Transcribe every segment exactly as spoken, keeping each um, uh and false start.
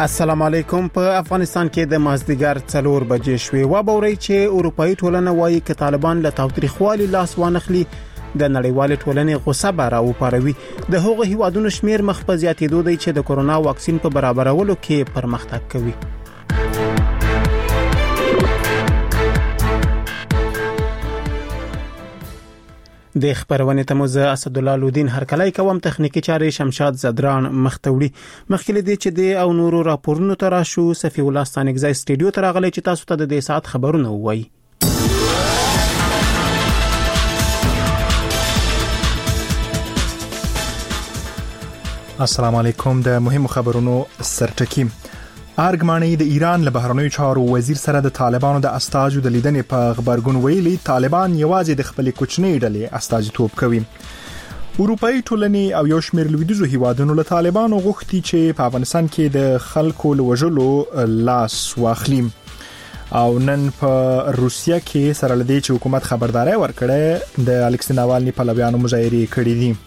السلام علیکم. په افغانستان کې د مازدیګر څلور بجې شوې و بوري چې اروپאי ټولنه وایي چې طالبان له تاوتریخوالي لاس وانخلي د نړیوال ټولنې غوسه بار او پاروي. د هغو هیوادونو شمیر مخ په زیاتېدو دی چې د کورونا واکسین په برابرولو کې پرمختګ کوي. د خبرونه تموزه اسد الله لودین هرکلای کوم تخنیکی چاري شمشاد زدران مختوړي مخکې دي چې د او نورو راپورونو تر شو صفي الله ستانګزای سټډیو تر غلې چې تاسو ته د دې سات خبرونه وایي. السلام علیکم. د مهمو خبرونو سرټکی. ارګماني د ایران له بهرنیو چارو وزیر سره د طالبانو د استازو د لیدنې په خبرګون ویلي طالبان یوازې د خپل کوچنۍ ډلې استازیتوب کوي. اروپאי ټولنې او یو شمېر لویدیځو هیوادونو له طالبانو غوښتي چې په افغانستان کې د خلکو لوژلو لاس واخلي. او نن په روسیا کې سره لدی چې حکومت خبرداري ورکړه د الکسي ناوالني پلویانو مظاهره کړې دي.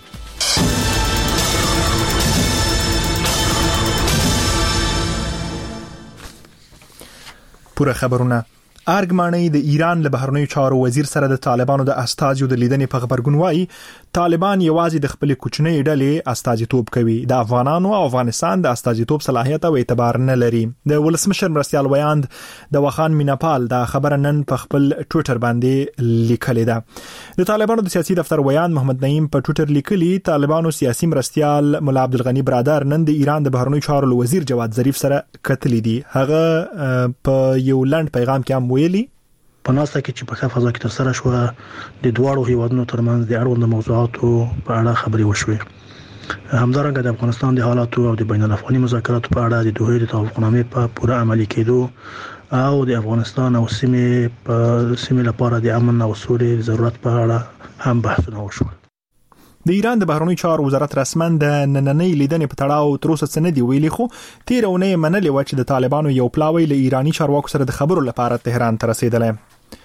پوره خبرونه. ارګماني د ایران له بهرنیو چارو وزیر سره د طالبانو د استازو د لیدنې په خبرګون وایي طالبان یوازې د خپل کوچنۍ ډلې استازیتوب کوي. د افغانانو او افغانستان د استازیتوب صلاحیت او اعتبار نه لري. د ولسمشر مرستيال ویاند د وخان میناپال د خبر نن په خپل ټوئیټر باندې لیکلې ده. د طالبانو د سیاسي دفتر ویاند محمد نعیم په ټوئیټر لیکلي طالبانو سیاسي مرستيال مولا عبدالغنی برادر نن د ایران د بهرنیو چارو وزیر جواد ظریف سره کتلې دي. هغه په یو لند پیغام کې ویلي په ناسته کې چې په ښه فضا کې تر سره شو د دوړو هیوادونو ترمنځ د اړوند موضوعاتو په اړه خبرې وشوې. همدارنګه د افغانستان د حالاتو او د بین الافغاني مذاکراتو په اړه د دوه د توافقنامې په پوره عملي کېدو او د افغانستان او سیمې په سیمې لپاره د امن او سولې ضرورت په اړه هم بحثونه وشول. د ایران د بهرنیو چارو وزارت رسمن د نننۍ لیدنې په تړاو تر اوسه څه نه دی ویلي، خو تیرونه منلې و چې د طالبانو یو پلاوی له ایرانی چارواکو سره د خبرو لپاره تهران ته رسیدلی.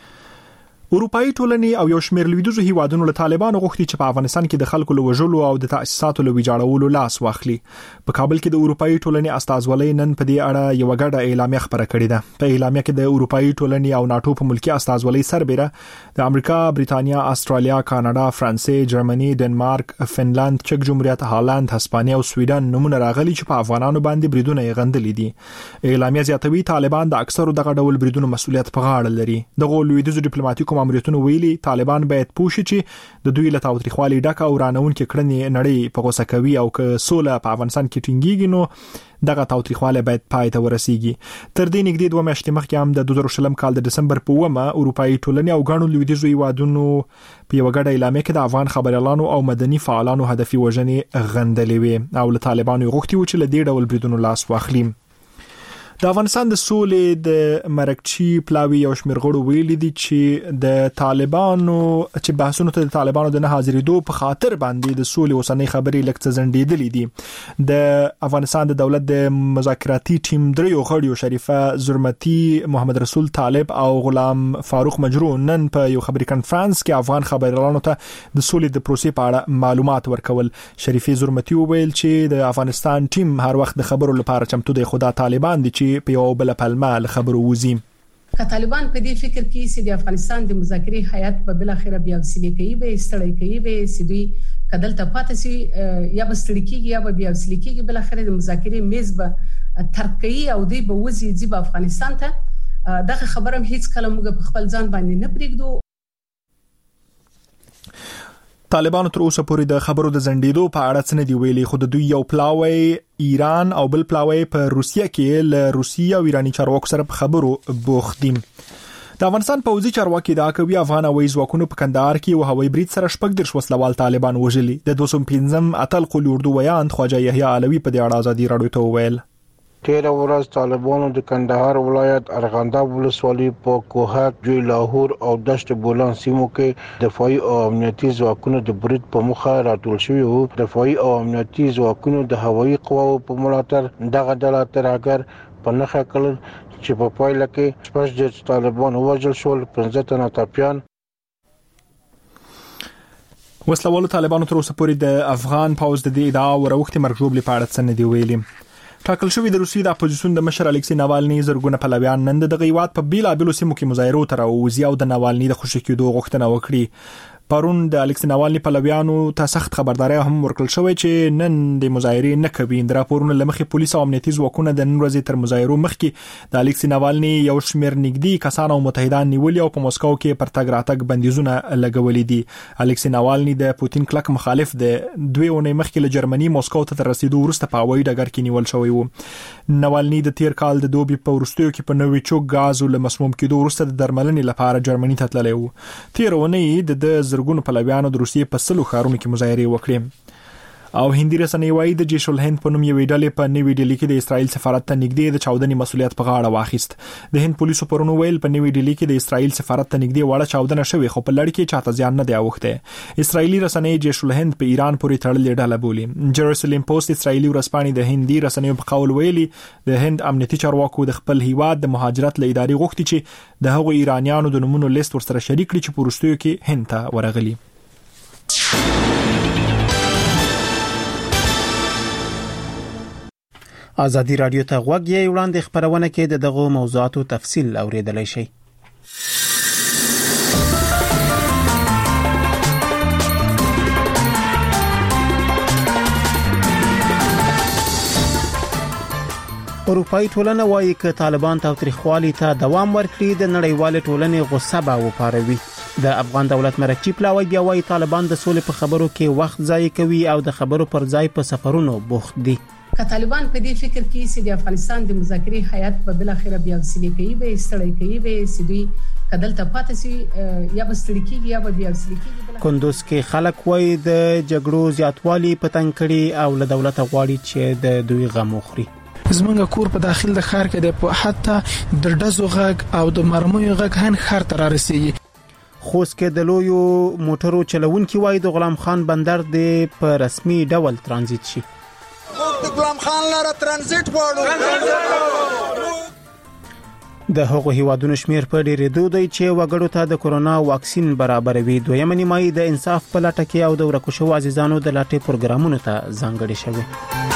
اروپאי ټولنې او یو شمېر لویدیځو هیوادونو له طالبانو غوښتي چې په افغانستان کې د خلکو لوژلو او د تاسیساتو له ویجاړولو لاس واخلي. په کابل کې د اروپאי ټولنې استازولۍ نن په دې اړه یو غړډه اعلامیه خبره کړې ده. په اعلامیه کې د اروپאי ټولنې او ناتو په ملکی استازولۍ سربېره د امریکا، بریتانیا، استرالیا، کاناډا، فرانسې، جرمني، ډنمارک، فنلند، چک جمهوریت، هالند، هسپانیا او سویډن نمونه راغلي چې په افغانانو باندې بریدونه یې غندلې دي. اعلامیه زیاتوي طالبان د اکثرو دغه ډول بریدونو مسؤلیت په غاړه لري. دغه لویدیځو ډیپلوماټیکو ماموریتونو ویلي طالبان باید پوه شي چې د دوی له تاوتریخوالي ډک او رانون کې کړنې نړۍ په غوسه کوي او که سوله په افغانستان کې ټینګیږي نو دغه تاوتریخواله باید پای ته ورسیږي. تر دې نږدې دوه میاشتې مخکې هم د دوه زره شلم کال د دسمبر په اومه اروپאי ټولنې او غاڼو لویدیځو هیوادونو په یو غړډه اعلامیه کې د افغان خبريالانو او مدني فعالانو هدفي وژنې غندلې وي او له طالبانو غوښتي و چې له دې ډول بریدونو لاس واخلي. د افغانستان د سولې د مرکچی پلاوی او شمرغړو ویلي دي چې د طالبانو چې بحثونو ته د طالبانو د نه حاضرېدو په خاطر باندې د سولې اوسنۍ خبرې لکه ځنډېدلې دي. د افغانستان د دولت د مذاکراتي ټیم دریو غړیو شریفه زرمتی، محمد رسول طالب او غلام فاروق مجروح نن په یو خبري کانفرنس کې افغان خبريالانو ته د سولې د پروسې په اړه معلومات ورکول. شریفه زرمتی وویل چې د افغانستان ټیم هر وخت د خبرو لپاره چمتو دی، خو دا طالبان دي چې په یو بل پلمه خبرو وزي. که طالبان په دې فکر کې چې د افغانستان د مذاکرې هیئت په بل اخره بیا وسیلې کوي به استړی کوي به سدي کدل ته پاتې سي یا بستړی کیږي یا بیا وسیلې کیږي بل اخره د مذاکرې میز به ترک کوي او دوی به وزي ځي په افغانستان ته. دغه خبره هیڅ کله موږ په خپل ځان باندې نه پریږدو. طالبانو تر اوسه پورې د خبرو د زنډېدو په اړه څه نه دی ویلي، خو د دوی یو پلاوی ایران او بل پلاوی په روسیا کې له روسیا او ایرانی چارواکو سره په خبرو بوخت دي. د افغانستان پوځي چارواکي دا کوي افغان هوایي ځواکونو په کندهار کې او هوایي برید سره شپږ درش وسلوال طالبان وژلي. د دوه سوه پنځم اتل قول اردو ویاند خواجه یحیی علوی په دې اړه ازادي راډیو ته وویل تیره ورځ طالبانو د کندهار ولایت ارغنداب ولسوالۍ په کوهک، جوی لاهور او دشت بولان سیمو کې دفاعي او امنیتي ځواکونو د برید په مخه راټول شوي وو. دفاعي او امنیتي ځواکونو د هوایي قواو په ملاتړ دغه ډله ترهګر په نښه کړل چې په پایله کې شپږ دېرش طالبان ووژل شول، پنځه تنه ټپیان. وسلوالو طالبانو تر اوسه پورې د افغان پوځ د دې ادعا وروختي مرګ ژوبلې په اړه څه نه دی ویلي. ټاکل شوی د روسیې د اپوزیسیون د مشر الکسی ناوالني زرګونه پلویان نن د هیواد په بیلابېلو سیمو کې مظاهرو ته راوځي او د ناوالني د خوشي کېدو غوښتنه وکړي. پرون د الکسی ناوالني پلویانو ته سخت خبرداري هم ورکړل شوې چې نن د مظاهرې نه کوي. د راپورونو لمخې پولیس او امنیتي ځواکونه د نن ورځې تر مظاهرو مخکې د الکسی ناوالني یو شمېر نږدې کسان او متحدان نیولي او په مسکو کې پر تګ راتګ بندیزونه لګولي دي. الکسی ناوالني د پوتین کلک مخالف د دوه اونۍ مخکې له جرمني مسکو ته تر رسیدو وروسته په هوایي ډګر کې نیول شوی و. ناوالني د تیر کال د دوبي په وروستیو کې په نوې چوک غاز له مسموم کېدو وروسته د درملنې لپاره جرمني ته تللی و. تیر اونۍ د زرګونو پلویانو د روسیې په سلو ښارونو کې مظاهرې وکړې. او هندي رسنۍ وايي د جيش الهند په نوم یوې ډلې په نوې ډیلي کې د اسرائیل سفارت ته نږدې د چاودنې مسؤلیت په غاړه واخیست. د هند پولیسو پرونو ویل په نوې ډیلي کې د اسرائیل سفارت ته نږدې وړه چاودنه شوې خو په لړ کې چاته ځان نه دی اوښته. اسرائیلي رسنۍ جيش الهند په ایران پورې تړلې ډله بولي. جروسلم پوسټ اسرائیلي ورځپاڼې د هندي رسنیو په قول ویلي د هند امنیتي چارواکو د خپل هیواد د مهاجرت له ادارې غوښتي چې د هغو ایرانیانو د نمونو لیست ورسره شریک کړي چې په وروستیو کې هند ته ورغلي. ازادي رادیو ته غوږ یې وړاندې خبرونه کې د دغه موضوعاتو تفصیل اوریدلای شئ. اروپאי ټولنه وايي چې طالبان تاوتریخوالي ته دوام ورکړي د نړیوال ټولنې غصه به وپاروي. د افغان دولت مرکزی پلاوی بیا وايي طالبان د سولې په خبرو کې وخت ضایع کوي او د خبرو پر ځای په سفرونو بوخت دي. که طالبان په دې فکر کې چې د افغانستان د مذاکرې هیئت په بل اخره بیا وسیله کوي به استړی کوي به سدوی کدل ته پاتې سي یا بستړی کیږي یا بیا وسیله کیږي. کندوز کې خلک وایي د جګړو زیاتوالی پتنګ کړي او له دولت غواړي چې د دوی غم وخوري. زمونږ کور په داخل د ښار کې د په حتی د ډزو غږ او د مرمیو غږ هن ښار ته رارسیږي. خوست کې د لویو موټرو چلوونکي وایي د غلام خان بندر د په رسمي ډول ترانزیت شي. د غلام خان لاره ترانزیت غواړو. د هغو هیوادونو شمیر په ډېرېدو دی چې وګړو ته د کورونا واکسین برابروي. دویمه نیمایي د انصاف په لټه کې او د ورکو شوو عزیزانو د لاټې پروګرامونو ته ځانګړي شوي.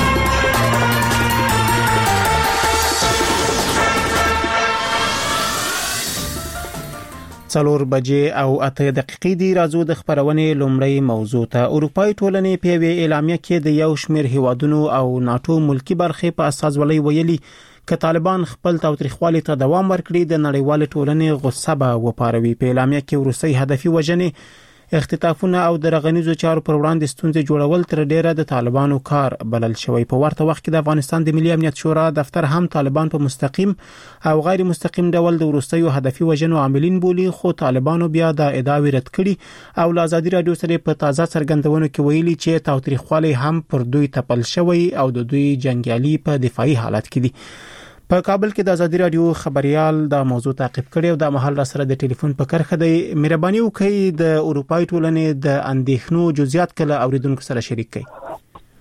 څلور بجې او اته دقیقې دی. راځو د خبرونې لومړی موضوع ته. اروپאי ټولنې په یوه اعلامیه کې د یو شمېر هیوادونو او ناتو ملکی برخې په اساس ولې ویلي چې طالبان خپل تاوتریخوالي ته دوام ورکړي د نړیوال ټولنې غصه به وپاروي. په اعلامیه کې وروستي هدفي وژنې اختطافونه او د رغنیزو چارو پر وړاندې ستونزې جوړول تر ډیره د طالبانو کار بلل شوی. په ورته وخت کې د افغانستان د ملي امنیت شورا دفتر هم طالبان په مستقیم او غیر مستقیم ډول د وروستیو هدفي وژنو عاملین بولی خو طالبانو بیا د ادعاوی رد کړي او د ازادي رادیو سره په تازه څرګندونو کې ویلي چې تاوتریخوالي هم پر دوی تپل شوی او د دوی جنگیالي په دفاعي حالت کې دي. په کابل کې د ازادي رادیو خبريال دا موضوع تعقیب کړي او د محل را سره د ټلیفون په کرخه دی. مهرباني وکړئ د اروپאי ټولنې د اندېښنو جزئیات کله اوریدونکو سره شریک کړئ.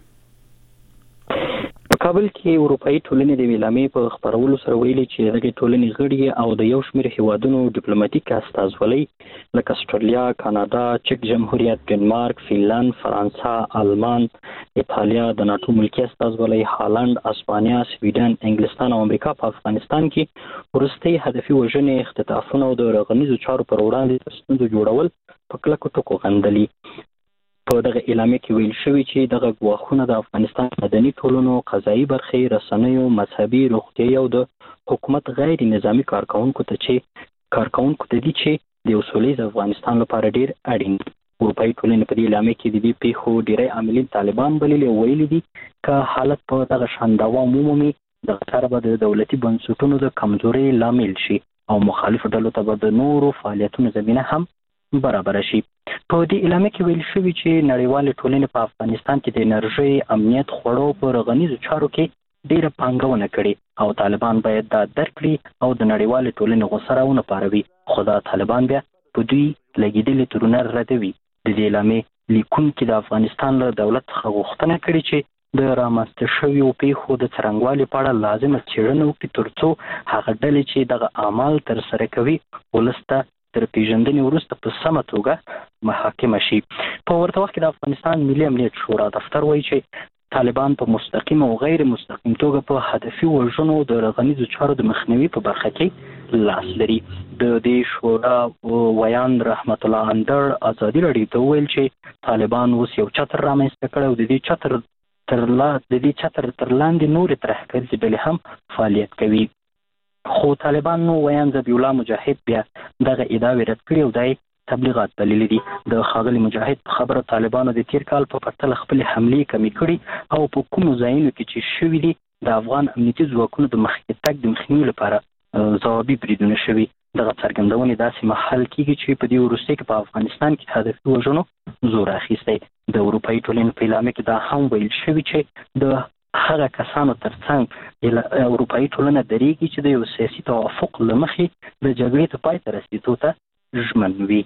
کابل کې اروپאי ټولنې د اعلامیې په خبرولو سره ویلي چې دغه ټولنې غړي او د یو شمېر هیوادونو ډیپلوماټیک استازولۍ لکه استرالیا، کاناډا، چک جمهوریت، ډنمارک، فنلند، فرانسه، آلمان، ایتالیا، د ناتو ملکی استازولۍ، هالند، اسپانیا، سویډن، انګلستان او امریکا په افغانستان کې ورستي هدفي وژنې، اختطافونه او د رغنیزو چارو پر وړاندې ستونزې جوړول په کلکو ټکو غندلي. په دغه اعلامیه کې ویل شوی چې دغه ګواښونه د افغانستان مدني ټولنو، قضایي برخې، رسنیو، مذهبي، روغتیايي او د حکومت غیر نظامی کارکونکو ته چې کارکونکو ته دي چې د سولې افغانستان لپاره ډیر اړین. اروپאי ټولنې په دې اعلامیه کې د دې پیښو ډیری عاملین طالبان بللي او ویلي دي چې حالت په دغه شان دوام ومومي د غیر به د دولتي بنسټونو د کمزوري لامل شي او مخالف ډلو ته به د نورو فعالیتونو زمينه هم برابر شي. په دې اعلامیه کې ویل شوی چې نړیوال ټولنې په افغانستان کې د انرژي امنیت خوړو په رغنیزو چارو کې ډیره پانګونه کړې او طالبان باید دا درک کړي او د نړیوال ټولنې غوسه راونه پاروي. خو دا طالبان بیا په دوی لګیدلې ترونه ردوي. د دې اعلامیې لیکونکي د افغانستان له دولت څخه غوښتنه کړې چې د رامنځته شویو پیښو د څرنګوالي په اړه لازمه څېړنه وکړي ترڅو هغه ډلې چې دغه اعمال ترسره کوي ولس ته تر پیژندنې وروسته په سمه توګه محاکمه شي. په ورته وخت کې د افغانستان ملي امنیت شورا دفتر وایي چې طالبان په مستقیم او غیر مستقیم توګه په هدفي وژنو د رغنیزو چارو د مخنیوي په برخه کې لاس لري. د دې شورا ویان رحمت الله اندر ازادي راډیو ته ویل چې طالبان اوس یو چتر رامنځته کړی او د دې چتر تر لا د دې چتر تر لاندې نورې ترهګرځې ډلې هم فعالیت کوي. خو طالبان نو ویان ذبیح الله مجاهد بیا دغه ادعاوې رد کړي او دای تبلیغات بللي دي. د ښاغلي مجاهد په خبره طالبانو د تیر کال په پرتله خپلې حملې کمې کړي او په کومو ځایونو کې چې شوي دي د افغان امنیتي ځواکونو د مخکې تګ د مخنیوي لپاره ځوابي بریدونه شوي. دغه څرګندونې داسې مهال کېږي چې په دې وروستۍ کې په افغانستان کې هدفي وژنو زور اخیستی. د اروپایي ټولنې په اعلامیه کې دا هم ویل شوي چې د هغه کسانو ترڅنګ اروپایي ټولنه درېږي چې د یو سیاسي توافق له مخې د جګړې ته پای ته رسېدو ته ژمن وي.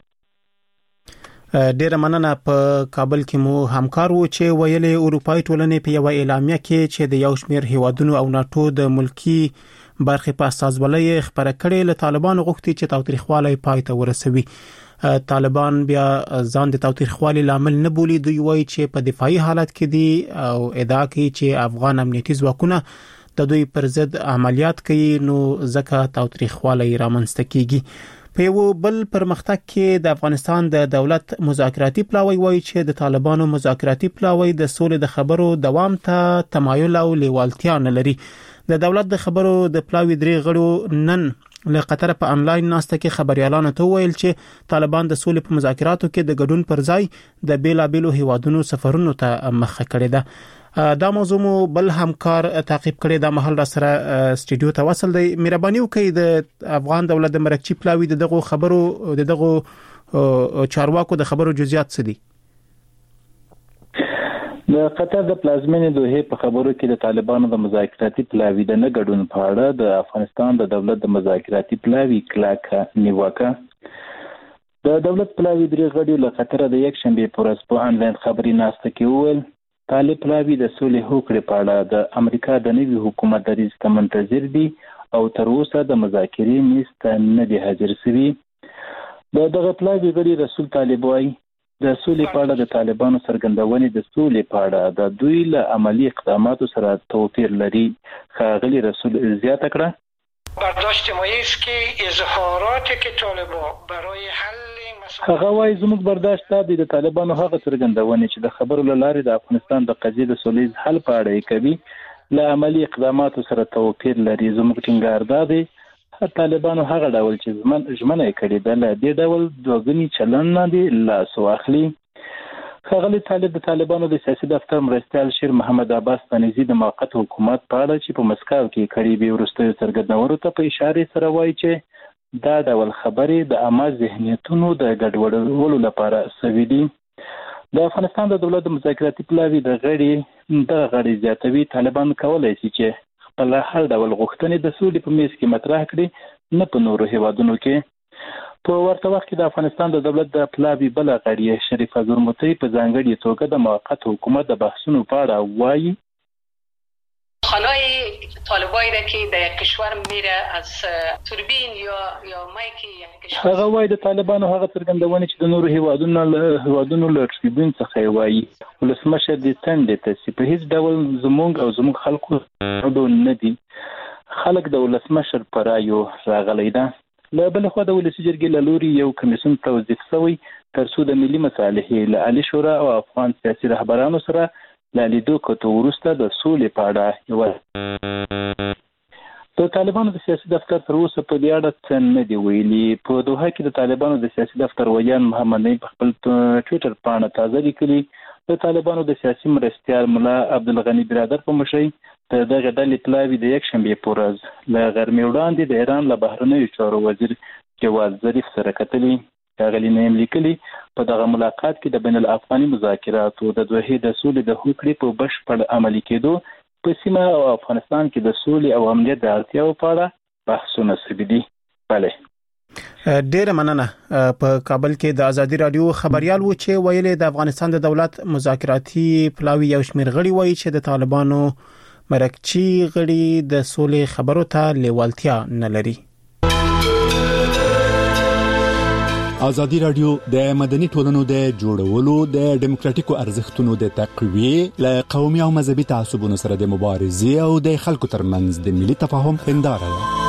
ډیره مننه. په کابل کې مو همکار وو چې ویلې اروپایي ټولنې په یو اعلامیه کې چې د یو شمېر هیوادونو او ناتو د ملکی برخې په استازولۍ خبره کړې له طالبانو غوښتي چې تاوتریخوالی پای ته ورسوي. طالبان بیا ځان د تاوتریخوالي لامل نه بولي. دوی وایي چې په دفاعي حالت کې دي او ادعا کوي چې افغان امنیتي ځواکونه د دوی پر ضد عملیات کوي نو ځکه تاوتریخوالی رامنځته کیږي. په یو بل پرمختګ کې د افغانستان د دولت مذاکراتي پلاوی وایي چې د طالبانو مذاکراتي پلاوی د سولې د خبرو دوام ته تمایل او لیوالتیا نه لري. د دولت د خبرو د پلاوی درې غړو نن له قطر په انلاین ناسته کې خبريالانو ته ویل چې طالبان د سولې په مذاکراتو کې د ګډون پر ځای د بیلابېلو هیوادونو سفرونو ته مخه کړې ده. دا موضوع مو بل همکار تعقیب کړي. د محل را سره سټډیو ته وصل دی. مهرباني وکړئ د افغان دولت د مرکچی پلاوی دغه خبرو دغه چارواکو د خبرو جزئیات څه دي؟ د قطر د پلازمینې دوحې په خبرو کې د طالبانو د مذاکراتي پلاوی د نه ګډون په اړه د افغانستان د دولت د مذاکراتي پلاوی کلاکه نیوکه. د دولت پلاوی درې غړي له قطر د یک شنبه پر ورځ په انلاین خبري ناسته کې وویل طالب پلاوی د سولې هوکړې په اړه د امریکا د نوي حکومت دریځ ته منتظر دي او تر اوسه د مذاکرې میز ته نه دي حاضر شوي. د دغه پلاوی غړي رسول طالب وایي د سولې په اړه د طالبانو څرګندونې د سولې په اړه د دوی له عملی اقداماتو سره توپیر لري. ښاغلي رسول زیاته کړه برداشت ما است که اظهاراتی که طالبان برای حل هغه وايي زموږ برداشت دی د طالبانو هغه څرګندونې چې د خبرو له لارې د افغانستان د قضیې د سولیز حل په اړه کوي له عملی اقداماتو سره توپیر لري. زموږ ټینګار دی طالبانو هغه ډول چې زمن ژمنه کړې ده له دې ډول دوګنی چلن نه دی لاس واخلي. ښاغلي طالب د طالبانو د سیاسي دفتر مرستیال شیر محمد عباس تنیزی د موقت حکومت په اړه چې په مسکو کې کړي به ورستیو څرګندونو ته په اشاره سره وایي چې دا ډول خبرې د عامه ذهنیتونو د ګډوډولو لپاره سوي دي. د افغانستان د دولت د مذاکراتي پلاوی د غړي د غړي زیاتوي طالبان کولای شي چې خپل هر ډول غوښتنې د سولې په میز کې مطرح کړي نه په نورو هیوادونو کې. په ورته وخت کې د افغانستان د دولت د پلاوی بل غړي شریف زورمتی په ځانګړي توګه د موقت حکومت د بحثونو په اړه وایي خانای طالبایی را که در یک کشور میره از توربین یا یا مایکی یک کشور هغه وایي د طالبانو هغه څرګندونه چې د نورو هیوادونو له هیوادونو له توربین څخه وایي ولسمشر د تند ته په هیڅ ډول زمونږ او زمونږ خلکو ډول نه دي. خلک د ولسمشر پر رایو راغلي ده. له بل خو د ولسی جرګې له لوري یو کمیسیون توظیف شوی تر څو د ملي مصالحې له عالی شورا او افغان سیاسي رهبرانو سره لالیدو کوته ورسته د سولې په اړه یو د طالبانو د سیاسي دفتر تر اوسه په دې اړه څه نه دی ویلي. په دوحه کې د طالبانو د سیاسي دفتر ویان محمد نعیم په خپل ټویټر باندې تازه لیکلي د طالبانو د سیاسي مرستیال مولا عبدالغنی برادر په مشرۍ د دغه ډلې پلاوی د یک شنبه په ورځ له غرمې وړاندې د ایران له بهرنیو چارو وزیر جواد ظریف سره کتلي. ښاغلي نعیم لیکلي په دغه ملاقات کې د بین الافغاني مذاکراتو د دوحې د سولې د هوکړې په بشپړ عملي کېدو په سیمه او افغانستان کې د سولې او امنیت د اړتیاو په اړه بحثونه شوي دي. بله ډیره مننه. په کابل کې د ازادي رادیو خبريال و چې ویلي د افغانستان د دولت مذاکراتي پلاوی یو شمېر غړي وایي چې د طالبانو مرکچی غړي د سولې خبرو ته لیوالتیا نه لري. ازادي رادیو د مدني ټولنو د جوړولو د ډیموکراتیکو ارزښتونو د تقویې له قومي او مذهبي تعصبونو سره د مبارزې او د خلکو ترمنځ د ملي تفاهم هنداره ده.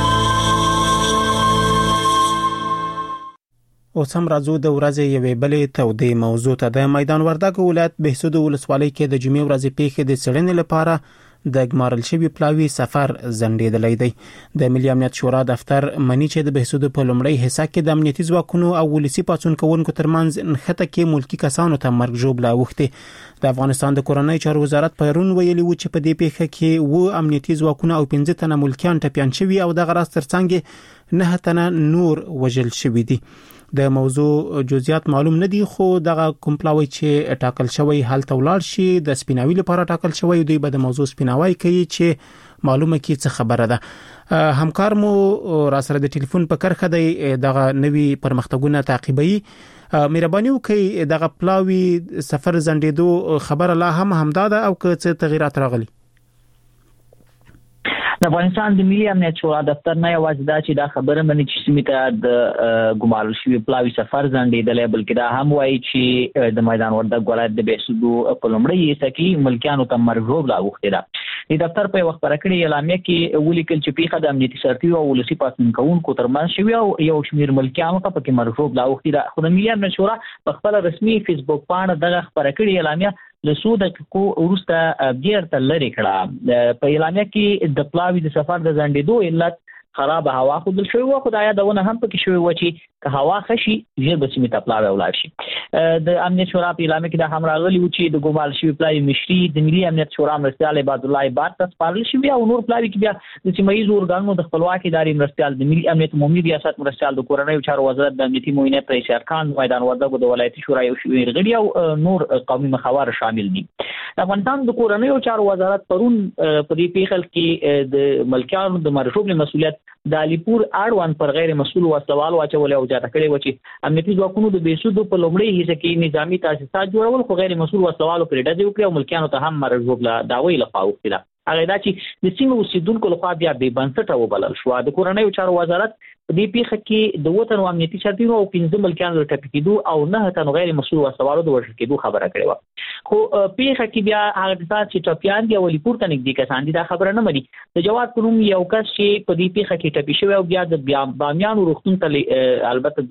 اوس هم راځو د ورځې یوې بلې تودې موضوع ته. د میدان وردګ ولایت بهسود ولسوالۍ کې د جمعې ورځې پیښې د څېړنې لپاره د ګمارل شوی پلاوي سفر ځنډېدلی دی. د ملي امنیت شورا دفتر منی چې د بهسود په لومړی حصہ کې د امنیتي ځواکونو او ولسی پاڅون کوونکو ترمنځ نښته کې ملکی کسانو ته مرګ ژوبله اوښتې. د افغانستان د کورنۍ چارو وزارت پرون ویلي و چې په دې پیښه کې و امنیتي ځواکونه او پنځه تنه ملکیان ټپیان شوي او د غراس ترڅنګ نه تنه نور وژل شوي دي. د موضوع جزئیات معلوم نه دي، خو دغه کوم پلاوی چې ټاکل شوی هلته ولاړ شي د سپیناوي لپاره ټاکل شوی دی به د موضوع سپیناوي کوي چې معلومه کی څه خبره ده. همکار مو را سره د ټلیفون په کرخه دی دغه نوی پرمختګونه تعقیبوي. مهرباني وکړئ دغه پلاوی سفر زندېدو خبره لا هم همداده او که څه تغیرات راغلي؟ د افغانستان د ملي امنیت شورا دفتر نه یوازې دا چې دا خبره مني چې سیمه ته د ګمارل شوی پلاوی سفر ځنډېدل، بلکې دا هم وایي چې د میدان وردګ ولایت د بهسود په لومړی حصہ کې ملکیانو ته مرګ ژوبله اوښتې ده. د دفتر په وخت پرکړې اعلامیه کې ولیکل چې پیښه د امنیتي سرتیو او ولسی پاڅون کوونکو ترمنځ شوی او یو شمېر ملکیانو ته پکې مرګ ژوبله اوښتې ده. خو د ملي امنیت شورا په خپل رسمي فیسبوک پاڼه دغه خبرکړې اعلامیه له څو دقیقو وروسته بیرته لرې کړه. په اعلامیه کې د پلاوي د سفر د ځنډېدو علت خراب هوا ښودل شوی و، خو دا یادونه هم پکې شوې وه چې که هوا ښه شي ژر به سیمې ته پلاوی ولاړ شي. د امنیت شورا په اعلامیه کې دا هم راغلي و چې د ګمارل شوي پلاوي مشري د ملي امنیت شورا مرستیال عبادالله عباد ته سپارل شوي او نور پلاوي کې بیا د سیمه ییزو ارګانونو د خپلواکې ادارې مرستیال د ملي امنیت عمومي ریاست مرستیال د کورنیو چارو وزارت د امنیتي معاونیت رئیس ارکان میدان وردګ د ولایتي شورا یو شمېر غړي او نور قومي مخاور شامل دي. د افغانستان د کورنیو چارو وزارت پرون په دې پیښه کې د ملکیانو د مرګ ژوبلې مسؤلیت د علیپور اړوند پر غیر مسؤل وسوال واچول او جاته کړي و چې امنیتي ځواکونو د بهسود په لومړی حصہ کې نظامی تاسیسات جوړول خو غیر مسؤل وسوال پرې ډزې وکړي او ملکیانو ته هم مرګ ژوبله داوی لخوا اوښتې ده. هغه دا چې د سیمې اوسیدونکو لخوا بیا بې بنسټه وبلل شو. د کورنیو چارو وزارت په دې پیښه کې د وطن امنیتي سرتیرو او پنځه ملکیانو د ټپي کېدو او نه تنو غیر مسؤل وسوالو د وژل کېدو خبره کړې وه. خو پیښه کې بیا هغه کسان چې ټپیان دي او علیپور ته نږدې کسان دي دا خبره نه مني. د جواد په نوم یو کس چې په دې پیښه کې ټپي شوی او بیا د بامیانو روغتون ته البته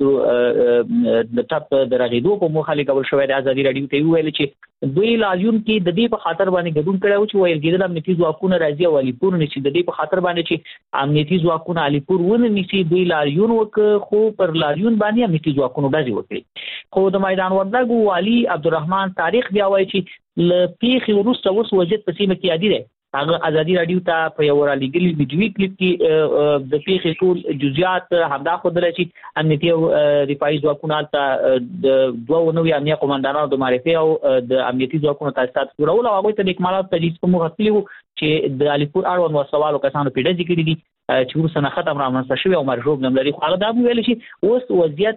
د ټپ د رغېدو په موخه لېږل شوی د ازادي راډیو ته ویل چې دوی لاریون کې د دې په خاطر باندې ګډون کړی و چې ویل کېدل امنیتي ځواکونه راځي او علیپور نیسي. د دې په خاطر باندې چې امنیتي ځواکونه علیپور ونه نیسي دوی لاریون وکړ، خو پر لاریون باندې امنیتي ځواکونو ډزې وکړې. خو د میدان وردګ والي عبدالرحمن تاریخ بیا وایي چې له پیښې وروسته اوس وضعیت په سیمه کې عادي دی. هغه ازادي راډیو ته په یو رالیږلي ویډیوي کلیپ کې د پیښې ټول جزئیات همدا ښودلی چې امنیتي او دفاعي ځواکونه هلته د دوه نوي امنیه قمندانانو د معرفي او د امنیتي ځواکونو تاسیسات جوړول او هغوی ته د اکمالاتو تجهیز په موخه تللي وو چې د علیپور اړوند وسوالو کسانو پرې ډزې کړي دي چې وروسته نه ختم رامنځته شوي او مرګ ژوبله هم لري. خو هغه دا هم ویلي چې اوس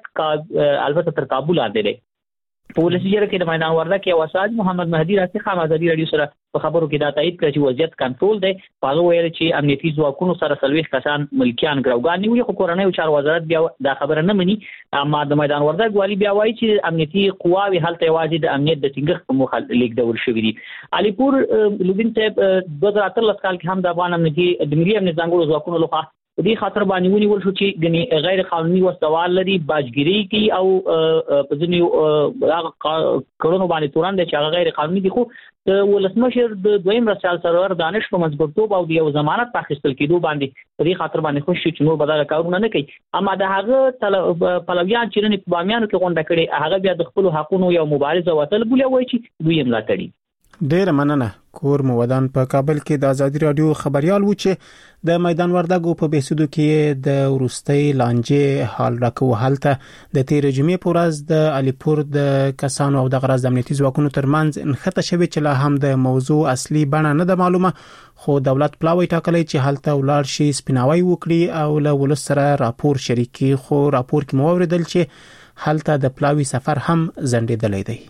وضعیت البته تر کابو لاندې دی. په ولسي جرګه کې د میدان وردګ یو استاد محمد مهدي راسي خام ازادي راډیو سره په خبرو کې دا تایید کړ چې وضعیت کنټرول دی. په هغه ویل چې امنیتي ځواکونو سره څلوېښت کسان ملکیان ګروګان نیولي، خو کورنیو چارو وزارت بیا دا خبره نه مني. اما د میدان وردګ والي بیا وایي چې امنیتي قواوې هلته یوازې د امنیت د ټینګښت په موخه لېږدول شوي دي. علیپور لوبین صاحب دوه زره اتلس کال کې هم د افغان امنیتي د ملي امنیت ځانګړو ځواکونو لخوا په دې خاطر باندې ونیول شو چې ګنې غیر قانوني وسوال لري، باجګیري کوي او په ځینې هغه کړنو باندې تورن دي چې هغه غیر قانوني دي. خو د ولسمشر د دویم مرستیال سرور دانش په مضبوطتوب او د یو ضمانت په اخیستل کېدو باندې په دې خاطر باندې خوش شو چې نور به دغه کارونه نه کوي. اما د هغه پلویان چې نن په بامیانو کې غونډه کړې هغه بیا د خپلو حقونو یو مبارزه وتل بولي وایي چې دوی یې ملاتړي. ډیر مننه. کور مو ودان په کابل کې د ازادي راډیو خبريال و چې د میدان وردګ په بهسودو کې د ورستۍ لانجې حال راکو حالته د تیر جمعې په ورځ د علیپور د کسانو او د غرض امنیتي ځواکونو ترمنځ انخته شوی چې لا هم د موضوع اصلي بڼه نه ده معلومه، خو دولت پلاوی ټاکلی چې حالته ولاړ شي سپیناوي وکړي او له ولس سره راپور شریکي. خو راپور کې مو اوریدل چې حالته د پلاوی سفر هم زندېدلی دی.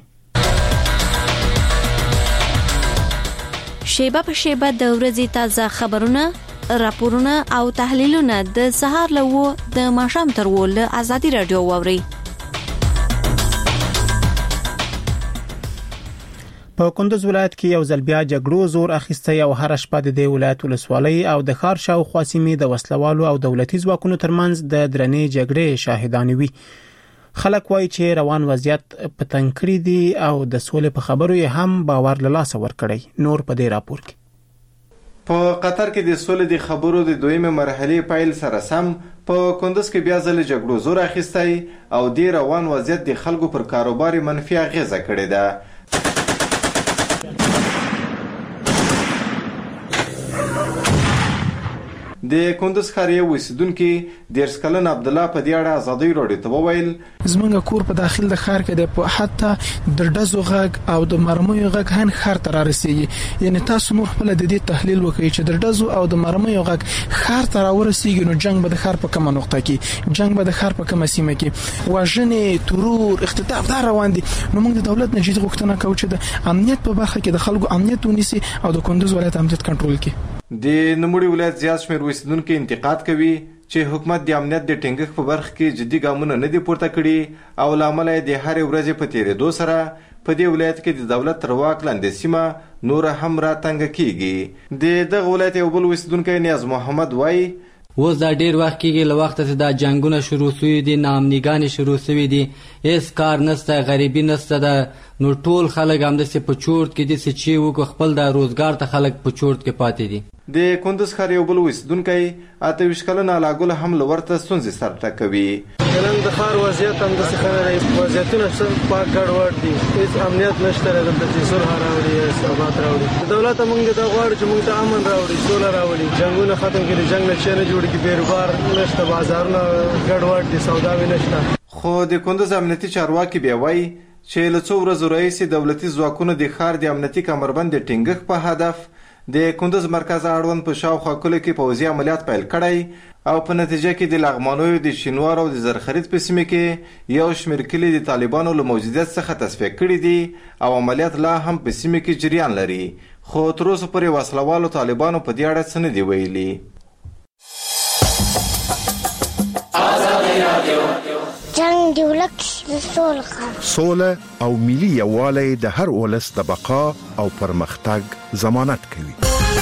شیبه په شیبه د ورځې تازه خبرونه، راپورونه او تحلیلونه د سهار له و د ماښام تر و له ازادي راډیو واوري په کندوز ولایت کې یو ځل بیا جګړو زور اخیسته او هر شپه د دې ولایت ولسوالۍ او د ښار شاوخوا سیمې د وسلوالو او دولتي ځواکونو ترمنځ د درنې جګړې شاهدان وي. خلک وایي چې روان وضعیت په تنګ کړی دی او د سولې په خبرو یې هم باور له لاسه ورکړی. نور په دې راپور کې په قطر کې د سولې د خبرو د دویمه مرحلې پیل سره سم په کندوز کې بیا ځل جګړو زور اخیستی او د روان وضعیت د خلکو پر کاروبار منفي اغیزه کړې ده. د کندوز ښار یو اوسیدونکي دیرش کلن عبد الله په دې اړه ازادي راډیو ته وویل زمونږ کور په داخل د ښار کې د په حتی د ډزو غږ او د مرمیو غږ هن ښار ته رارسیږي. یعنی تاسو نور خپل د دې تحلیل وکړئ چې د ډزو او د مرمیو غږ ښار ته راورسیږي نو جنگ به د ښار په کومه نقطه کې جنگ به د ښار په کومه سیمه کې وژنې ترور اختطاف دا روان دي. نو موږ د دولت نه جدي غوښتنه کوو چې د امنیت په برخه کې د خلکو امنیت ونیسي او د کندوز ولایت امنیت کنټرول کړي. د نوموړي ولایت زیات شمېر اوسیدونکي انتقاد کوي چې حکومت د امنیت د ټینګښت په برخه کې جدي ګامونه نه دي پورته کړي او له امله د هرې ورځې په تېرېدو سره په دې ولایت کې د دولت تر واک لاندې سیمه نور هم راتنګه کیږي. د دغه ولایت یو بل اوسیدونکی نیاز محمد وایي اوس دا ډیر وخت کېږي له وخته چې دا جنګونه شروع شوي دي ناامنیګانې شروع شوي دي هېڅ کار نشته غریبي نشته ده نو ټول خلک همداسې په چورت کې دي چې وکړو خپل د روزګار ته خلک په چورت کې پاتې دي. د کندوز ښار یو بل اوسیدونکی اته ویشت کلن علاګل هم له ورته ستونزې سر ټکوي. نن د ښار وضعیت همداسې ښه نه دی وضعیتونه څه پاک ګډوډ دي هېڅ امنیت نشته دلته چې صلح راوړي ثبات راوړي. دولت موږ دا غواړو چې موږ ته امن راوړي سوله راوړي جنګونه ختم کړي جنګ نه چې نه جوړېږي بیروبار نشته بازارونه ګډوډ دي سوداوي نشته. خو د کندوز امنیتي چارواکي بیا وایي چې له څو ورځو راهیسې دولتي ځواکونو د ښار د امنیتي کمربند د ټینګښت په هدف د کندوز مرکز اړوند په شاوخوا کلو کې پوځي عملیات پیل کړی او په نتیجه کې د لغمانیو د شینوار او د زرخرید په سیمه کې یو شمېر کلي د طالبانو له موجودیت څخه تصفیه کړي دي او عملیات لا هم په سیمه کې جریان لري. خو تر اوسه پورې وسلوالو طالبانو په دې اړه څه نه دي ویلي. جنگ دی ولک سوله سوله او ملي یووالی د هر ولس د بقا او پرمختګ ضمانت کوي.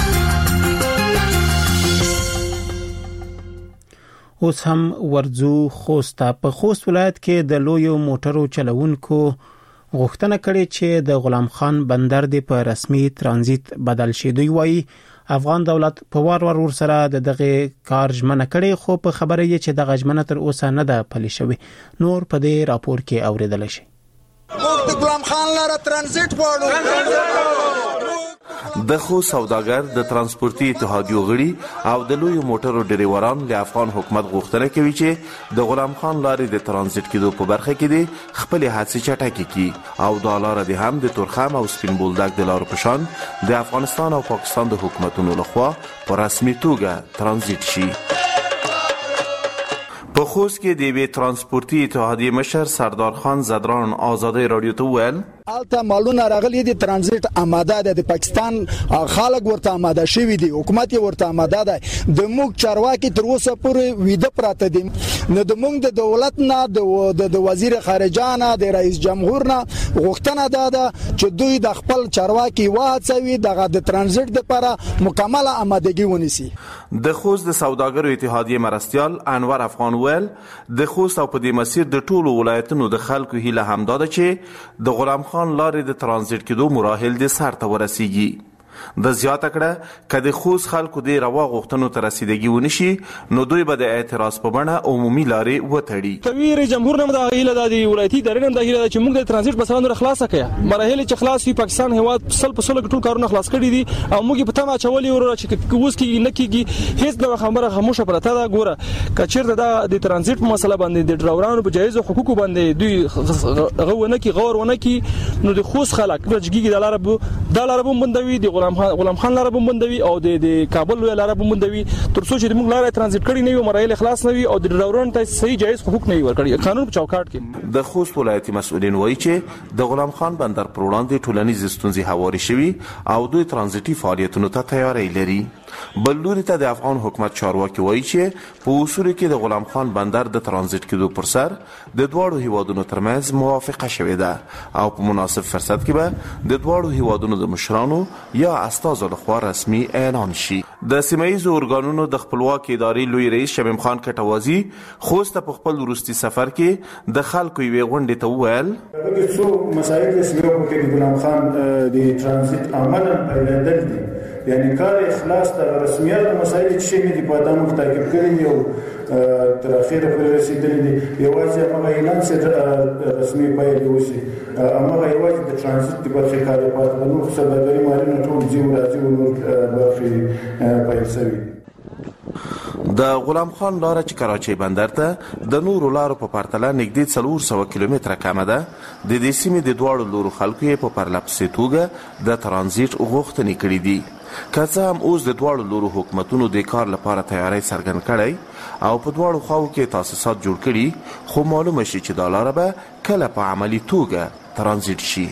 اوس هم ورځو خوست په خوست ولایت کې د لویو موټرو چلوونکو غوښتنه کړې چې د غلام خان بندر د په رسمي ترانزیت بدل شي. دوی وایي افغان دولت په وار وار ور سره د دغه کار ژمنه کړې خو په خبره یې چې دغه ژمنه تر اوسه نه ده پلي شوې. نور په دې راپور کې اوریدل شي. موږ د غلام خان لاره ترانزیت غواړو. د خو سوداګر د ترانسپورتي اتحادیو غړي او د لویو موټرو ډریوران له افغان حکومت غوښتنه کوي چې د غلام خان لارې د ترانزیت کېدو په برخه کې دي خپل حادثې چټکې کړي او دا لاره د هم د تورخم او سپین بولدک د لارو په شان د افغانستان او پاکستان د حکومتونو لخوا په رسمي توګه ترانزیت شي. په خوست کې د وی ترانسپورتي اتحادیې مشر سردار خان زدران آزادۍ رادیو ته وویل الته مالونه راغلي دي ترانزیت آماده ده د پاکستان خلک ورته آماده شوی دي حکومت ورته آماده ده د موږ چارواکي تر اوسه پورې ویده پراته دي نو د موږ د دولت نه د وزیر خارجه نه د رئیس جمهور نه غوښتنه ده چې دوی د خپل چارواکي واڅوي دغه د ترانزیت لپاره مکمله آمادګي ونیسي. د خوست د سوداګرو اتحادیې مرستیال انور افغان ویل د خوست او په دې مسیر د ټولو ولایتونو د خلکو هیله همدا ده چې د غلام خان لارې د ترانزیت کېدو مراحل د سر ته ورسیږي. د زیاته کړه که د خوست خلکو د روا غوښتنو ته رسیدګي ونشي نو دوی به د اعتراض په بڼه عمومي لارې وتړي. کوي جمهور نه د هیله د ولایتي ادارې نه د هیله چې موږ د ترانزیت مسله نور خلاص کړو مراحل چې خلاص وي پاکستان هواد سل په سل ټول کارونه خلاص کړي دي او موږ په تمه چولې ورو چې اوس کې نه کیږي هیڅ د خبره خاموشه پرته ده. ګوره کچیر د ترانزیت مسله باندې د ډراورانو په جایز حقوق باندې دوی غوونه کی غور ونه کی نو د خوست خلک رجګي د لارب د لارب بندوي د غلام غلام خان لاره بومندوي او د کابل لوی لاره بومندوي تر څو چې موږ لاره ترانزیت کړي نه وي مراحل خلاص نه وي او د ډراورانو ته صحیح جایز حقوق نه وي ورکړي قانون په چوکاټ کې. د خوست ولایتي مسؤلین وایي چې د غلام خان بندر پر وړاندې ټولنیز ستونزې هواري شوي او دوی ترانزیتي فعالیتونو ته تیاری لري. بل لوري ته د افغان حکومت چارواکي وایي چې په اصولو کې د غلام خان بندر د ترانزیت کېدو پر سر د دواړو هیوادونو ترمنځ موافقه شوې ده او په مناسب فرصت کې به د دواړو هیوادونو د مشرانو یا استازو لخوا رسمي اعلان شي. د سیمه‌ییزو ارګانونو د خپلواکي ادارې لوی رئیس شمیم خان کټوازي خوست په خپل وروستي سفر کې د خلکو یوې غونډې ته وویل دغه څو مسایل چې یو کې د غلام خان د ترانزیت عملاً پیلېدل دي، یعنی کار اخلاص ته رسمیت مسایل چې موږ په دامو کې تعقیب کړی یو تر اخیره پورې رسیدلې دي. یوازې هغه اعلان چې رسمي پیل وشي هغه یوازې د ترانزیت د برخې کار پاتې نور سوداګري مالونه ټول ځي راځي او نور برخې پیل شوي. د غلام خان لاره چې کراچۍ بندر ته د نورو لارو په پرتله نږدې څلور سوه کیلومتره کمه ده. د دې سیمې د دواړو لورو خلکو یې په پرلپسې توګه د ترانزیت غوښتنې کړي دي. که څه هم اوس د دواړو لورو حکومتونو د کار لپاره تیاری څرګند کړی او په دواړو خواو کې تاسیسات جوړ کړي، خو معلومه شي چې دا لاره به کله په عملي توګه ترانزیت شي.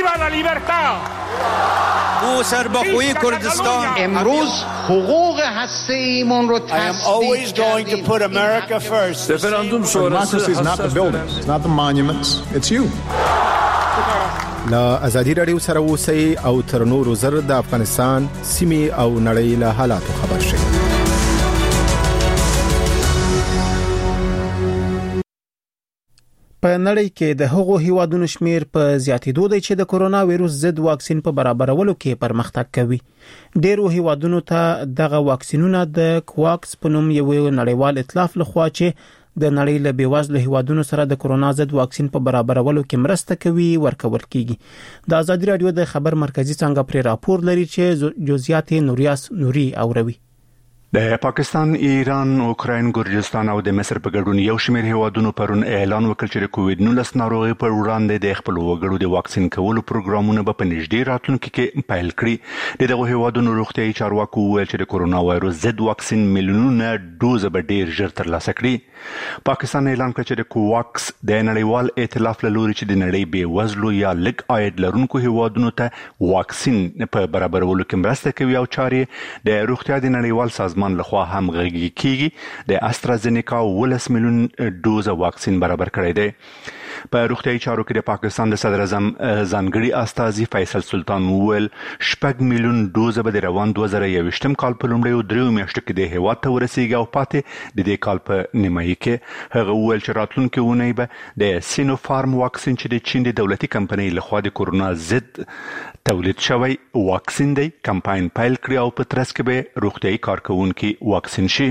او سربخوی کردستان امروز حقوق هسته ایمون رو تصدیق کردیم. رفراندوم شورای is not the buildings, it's not the monuments, it's you. لا ازادي رادیو سره اوسئ او تر نورو زر د افغانستان سیمې او نړۍ له حالاتو خبر شئ. په نړۍ کې د هغو هیوادونو شمیر په زیاتېدو دی چې د کورونا وایروس ضد واکسین په برابرولو کې پرمختګ کوي. ډیرو هیوادونو ته دغه واکسینونه د کوواکس په نوم یو نړیوال ائتلاف لخوا چې د نړۍ له بیوزلو هیوادونو سره د کورونا ضد واکسین په برابرولو کې مرسته کوي ورکول کیږي. د ازادي رادیو د خبر مرکزی څنګه پر راپور لري چې جزئیات نوریاس نوري اوروي. د پاکستان، ایران، اوکراین، ګرجستان او د مصر په ګډون یو شمېر هیوادونو پرون اعلان وکړ چې د کووډ نولس ناروغي پر وړاندې د خپل وګړو د واکسین کولو پروګرامونه به په نږدې راتلونکي کې پیل کړي. دغه هیوادونو روغتیايي چارواکو وویل چې د کورونا وایروس ضد واکسین میلیونونه ډوز به ډیر ژر ترلاسه کړي. پاکستان اعلان کړ چې د کوواکس د نړیوال ائتلاف له لوري چې د نړۍ بیوزلو یا لږ عاید لرونکو هیوادونو ته واکسین په برابرولو کې مرسته کوي او چارې د روغتیا د نړیوال سازمان لخوا هم غږی کیږي. د استرازینیکا ولس میلیون ډوز واکسین برابر کړی دی. په روغتیايي چارو کې د پاکستان د صدر اعظم ځانګړي استازي فیصل سلطان وویل شپږ میلیون ډوز به د روان دوه زره یوویشتم کال په لومړیو دریو میاشتو کې د هیواد ته ورسیږي او پاتې د دې کال په نیمایي کې. هغه وویل چې راتلونکي اونۍ به د سینوفارم واکسین چې د چین د دولتي کمپنۍ لخوا د کورونا ضد تولید شوی واکسین دی کمپاین پیل کړي او په ترڅ کې به روغتیايي کارکونکي واکسین شي.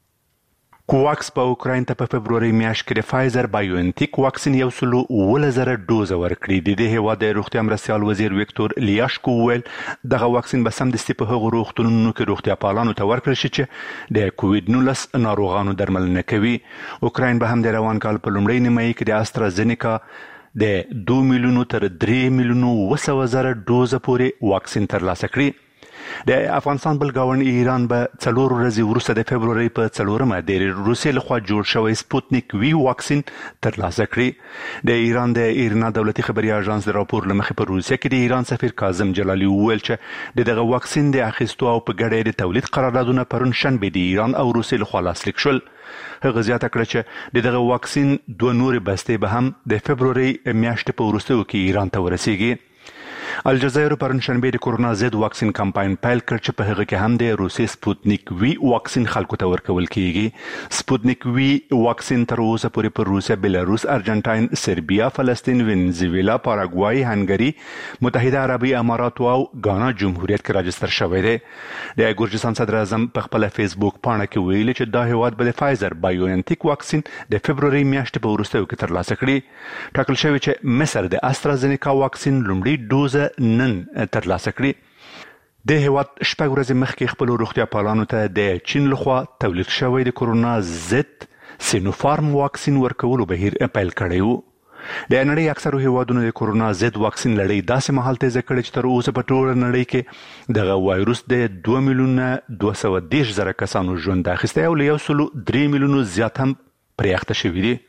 کوواکس په اوکراین ته په فبروري میاشت کې د فایزر بایوانټیک واکسین یو سلو اوله زره ډوز ورکړي. د دې هیواد د روغتیا مرستیال وزیر ویکتور لیاشکو وویل دغه واکسین به سمدستي په هغو روغتونونو کې روغتیا پالانو ته ورکړل شي چې د کووډ نولس ناروغانو درملنه کوي. اوکراین به هم د روان کال په لومړۍ نیمایي کې د استرازینیکا د دوه میلیونو تر درې میلیونو اوه سوه زره ډوز پورې واکسین ترلاسه کړي. د افغانستان بل ګاونډ ایران به څلور ورځې وروسته د فبروري په څلورمه د روسیې لخوا جوړ شوی سپوتنیک وی واکسین ترلاسه کړي. د ایران د ایرنا دولتي خبري اژانس د راپور لمخې په روسیه کې د ایران سفیر کاظم جلالي وویل چې د دغه واکسین د اخیستو او په ګډه د تولید قراردادونه پرون شنبه د ایران او روسیې لخوا لاسلیک شول. هغه زیاته کړه چې د دغه واکسین دوه نورې بستې به هم د فبروري میاشتې په وروستیو کې ایران ته ورسیږي. الجزایر پرون شنبه د کورونا ضد واکسین کمپاین پیل کړ چې په هغه کې هم د روسي سپوتنیک وی واکسین خلکو ته ورکول کیږي. سپوتنیک وی واکسین تر اوسه پورې پر روسیا، بلاروس، ارجنټاین، سربیا، فلسطین، وینزویلا، پاراګوای، هنګری، متحده عربي امارات او غانا جمهوریت کې راجستر شوی دی. د ګرجستان صدر اعظم په خپل فیسبوک پاڼه کې ویلي چې دا هیواد به د فایزر بایوانټیک واکسین د فبروري میاشتې په وروستیو کې ترلاسه کړي. ټاکل شوی چې مصر د استرازینیکا واکسین لومړی ډوز نن ترلاسه کړي. د هیواد شپږ ورځې مخکې خپل روغتیا پالانو ته د چین لخوا تولید شوی د کورونا ضد سینوفارم واکسین ورکولو بهیر پیل کړی و. د نړۍ اکثرو هیوادونو د کورونا ضد واکسین لړۍ داسې مهال تیزه کړې چې تر اوسه په ټوله نړۍ کې دغه وایروس د دوه میلیونه دوه سوه دېرش زره کسانو ژوند اخیستی او له یو سلو درې میلیونو زیات هم پرې اخته شوي دي.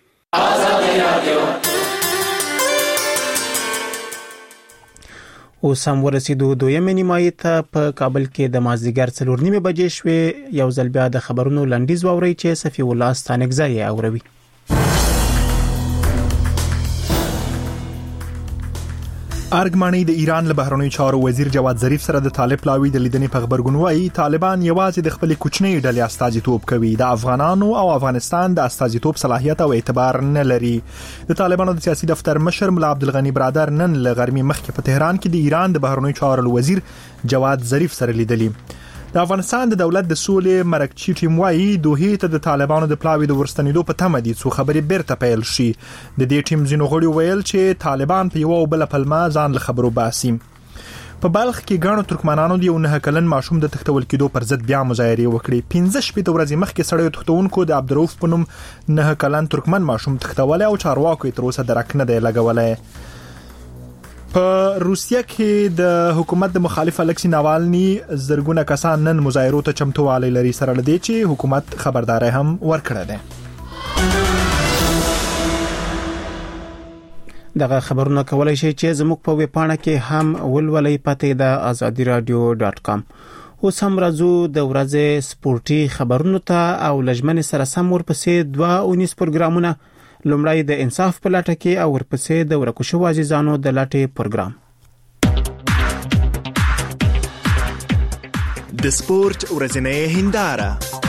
اوس هم ورسېدو دویمه نیمایي ته په کابل کې د مازدیګر څلور نیمه بجې شوې. یو ځل بیا د خبرونو لنډیز واورئ چې صفي الله ستانکزی اوروي. ارګمانی د ایران له بهرنیو چارو وزیر جواد ظریف سره د طالب پلاوی د لیدنې په خبرګون وایي طالبان یوازې د خپل کوچنی ډلې استازیتوب کوي، د افغانانو او افغانستان د استازیتوب صلاحیت او اعتبار نه لري. د طالبانو د سیاسي دفتر مشر ملا عبدالغنی برادر نن له غرمې مخکې په تهران کې د ایران د بهرنیو چارو وزیر جواد ظریف سره لیدلی. د افغانستان د دولت د سولې مرکچی ټیم وایي دوه ته د طالبانو د پلاوی د ورستنیدو په تمه دي څو خبرې بیرته پیل شي. د دې ټیم ځینو غړي ویل چې طالبان په یو بل پلمه ځان له خبرو باسي. په بلخ کې غاڼو ترکمنانو د یو نه کلن ماشوم د تختول کېدو پر ضد بیا مظاهره وکړې. پنځه شپې ورځې مخکې سړیو تختونکو د عبدالرؤف په نوم نه کلن ترکمن ماشوم تختول او چارواکو تر اوسه درک نه دی لګولای. په روسیه کې د حکومت د مخالف الکسی ناوالني زرګونه کسان نن مظاهرو ته چمتووالی لري، سره لدی چې حکومت خبرداري هم ورکړه ده. دغه خبرونه کولای شي چې زموږ په ویب پاڼه کې هم ولولئ، پته د آزادی رادیو ډاټ کام. اوس هم راځو د ورځې سپورتي خبرونو ته او لجمن سره سم ورپسې دوه اونیس پروګرامونه. لومړی د انصاف په لټه کې او ورپسې د ورکو شو عزیزانو د لټې پروګرام. د سپورت ورځنۍ هنداره.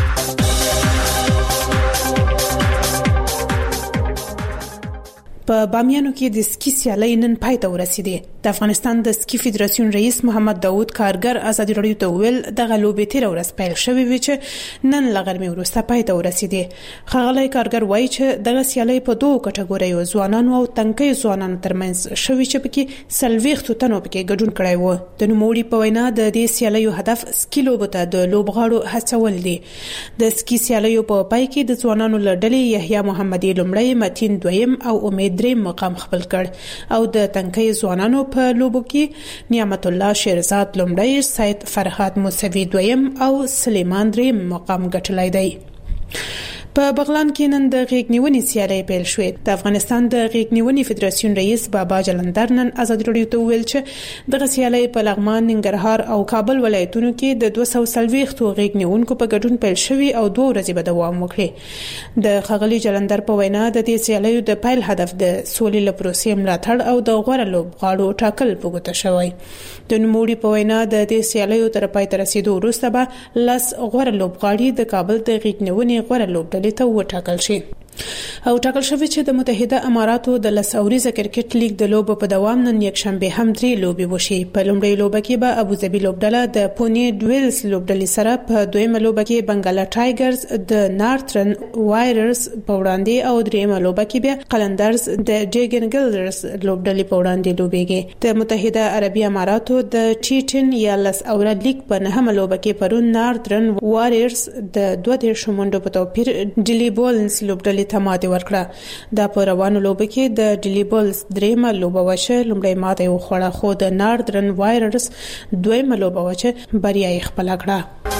په بامیانو کې د سکی سیالۍ نن پای ته ورسېده. د افغانستان د سکی فدراسیون رئیس محمد داوود کارګر ازادي رادیو ته ویل دغه لوبې تیر ورځ پیل شوې وي چې نن لغرمې وروسته پای ته ورسېده. ښاغلی کارګر وایي چې دغه سیالۍ په دوه کټګوریو ځوانانو او تنکي ځوانانو ترمنځ شوې چې پکې څلوېښت تنو پکې ګډون کړی و. د نوموړي په وینا د دې سیالیو هدف سکی لوبو ته د لوبغاړو هڅول دي. د سکی سیالیو په پای کې د ځوانانو له ډلې یحیی محمدي لومړی، متین دویم او امید دریم مقام خپل کړ او د تنکي ځوانانو په لوبو کې نعمت الله شیرزاد لومړی، سید فرهاد موسوي دویم او سلیمان دریم مقام ګټلی دی. په بغلان کې نن د غیږ نیونې سیالۍ پیل شوې. د افغانستان د غیږ نیونې فدراسیون رئیس بابا جلندر نن ازادي رادیو ته ویل چې دغه سیالۍ په لغمان، ننګرهار او کابل ولایتونو کې د دوه سوه څلوېښت غیږ نیونکو په ګډون پیل شوي او دوه ورځې به دوام وکړي. د ښاغلي جلندر په وینا د دې سیالیو د پیل هدف د سولې له پروسې ملاتړ او د غوره لوبغاړو ټاکل په ګوته شوی. د نوموړي په وینا د دې سیالیو تر پای ته رسیدو وروسته به لس غوره لوبغاړي د کابل د غیږ نیونې غوره لوبډلې ته وټاکل شي او ټاکل شوی چې د متحده اماراتو د لس اوریزه کرکټ لیګ د لوبو په دوام نن یکشنبه هم درې لوبې وشي. په لومړۍ لوبه کې به ابوظبي لوبډله د پونی ډویلز لوبډلې سره، په دویمه لوبه کې بنگالا ټایګرز د نارترن وایرز په وړاندې او دریمه لوبه کې به قلندرز د ډیګنګلرز لوبډلې په وړاندې لوبېږي. د متحده عربي اماراتو د ټي ټن یا لس اوره لیګ په نهمه لوبه کې پرون نارترن وایرز د دوه دیرش منډو په توپیر ډیلی بولز لوبډلې ته ماته ورکړه. دا په روانو لوبه کې د ډیلی بولز دریمه لوبه وشه لومړی ماته وخوړه، خو د نارترن وایرز دویمه لوبه وشه بریا یې خپل کړه.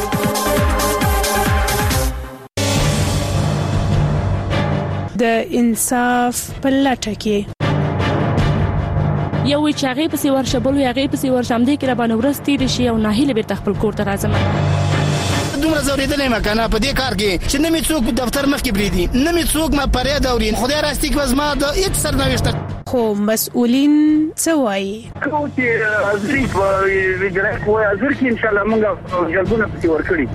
د انصاف په لټه کې یو وی چې هغه پسې ورشه بل وی هغه پسې ورشم دې کې را باندې ورستې دي شي او ناهیله به خپل کور ته راځم. دومره زوریدلې مکنه په دې کار کې چې نمی څوک دفتر مخ کې بریدي، نمی څوک ما پرې داورین. خدای راستي کې وزما د هیڅ سرنوشت خو مسؤلین څه وایي؟ کوم چې ازري په ویډرا کوی ازر کې ان شاء الله موږ جلبونه پسې ورکړي.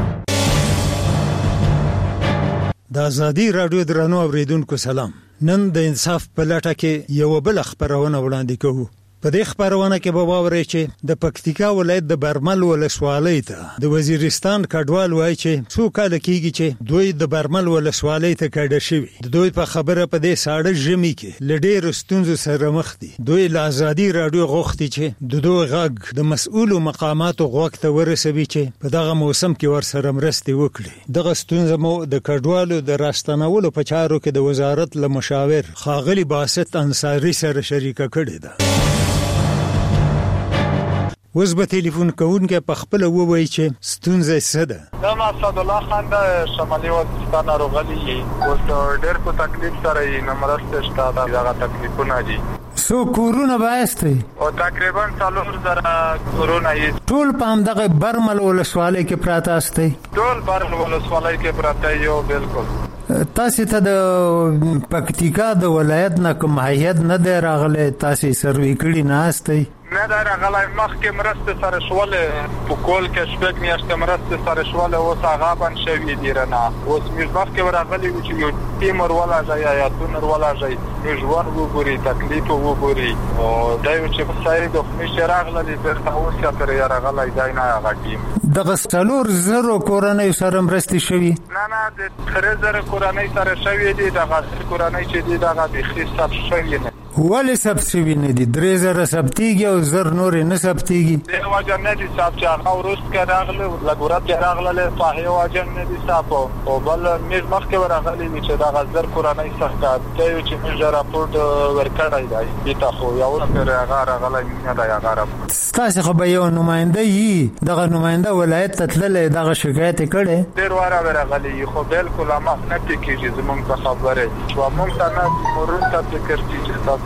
د آزادی رادیو درنو اوریدونکو سلام. نن د انصاف په لټه کې یو بل خبرونه وړاندې کوو. په دې خبرونه کې به واورئ چې د پکتیکا ولایت د برمل ولسوالۍ ته د وزیرستان کډوال وایي چې څو کال کېږي چې دوی د برمل ولسوالۍ ته کډه شوي. د دوی په خبره په دې ساړه ژمي کې له ډېرو ستونزو سره مخ دي. دوی له آزادي رادیو غوښتي چې د دوی غږ د مسؤلو مقاماتو غوږ ته ورسوي چې په دغه موسم کې ورسره مرستې وکړي. دغه ستونزه مو د کډوالو د راستنولو په چارو کې د وزارت له مشاور ښاغلي باسط انصاري سره شریکه کړې ده. اوس به ټلیفون کوونکی په خپل ووایي چې ستونزه څه ده. دا اسد الله خان د شمالي وزیرستان راغلی اوس ډېر کو تکلیف سره یې نمرسته شته. دا تکلیفونه دي سو کورونه بایسته او تقریبا څلور زره کورونه یې ټول په همدغه برمل ولسوالۍ کې پراته استه ټول برمل ولسوالۍ کې پراته یو بالکل. تاسو ته د پکتیکا د ولایت نه کوم هیئت نه دی راغلی تاسو سروي کړی نه استه؟ نه دا راغلی مخکې مرسته سره شولې په کول کې شپږ میاشتې مرسته سره شولې اوس هغه بند شوي دي رانه اوس موږ مخکې ورغلي وو چې یو ټیم ورولږئ ایتونه ورولږئ موږ ژوند وګوري تکلیف وګوري او دا یو چې په سایډ د خمیشې راغلي بیرته اوس یا پرې راغلی دی نه هغه ټیم دغه څلور زرو کورنۍ سره مرستې شوي؟ نه نه د درې زره کورنۍ سره شوي دي دغه کورنۍ چې دي دغه بیخي ثبت شوي نه. ولې ثبت شوي نه دي؟ درې زره ثبتېږي او زر نورې نه ثبتېږي؟ دې وجه نه دي ثبت چې هغه وروسته کې راغلي لږ ورځې راغللی په هغې وجه نه دي ثبت او بل موږ مخکې ورغلي وي چې دغه زر کورنۍ څخه دی چې موږ راپورټ ورکړی دی دې ته خو یو پرې هغه راغلی نه دی هغه راپورټ. ستاسې خو به یو نماینده یي دغه نماینده ولایت ته تللی دغه شکایت یې کړی؟ ډېر واره ورغلی خو بالکل هماغه نه پې کېږي زموږ په خبرې چې موږ ته نه مرون ته فکر کېږي چې تاسو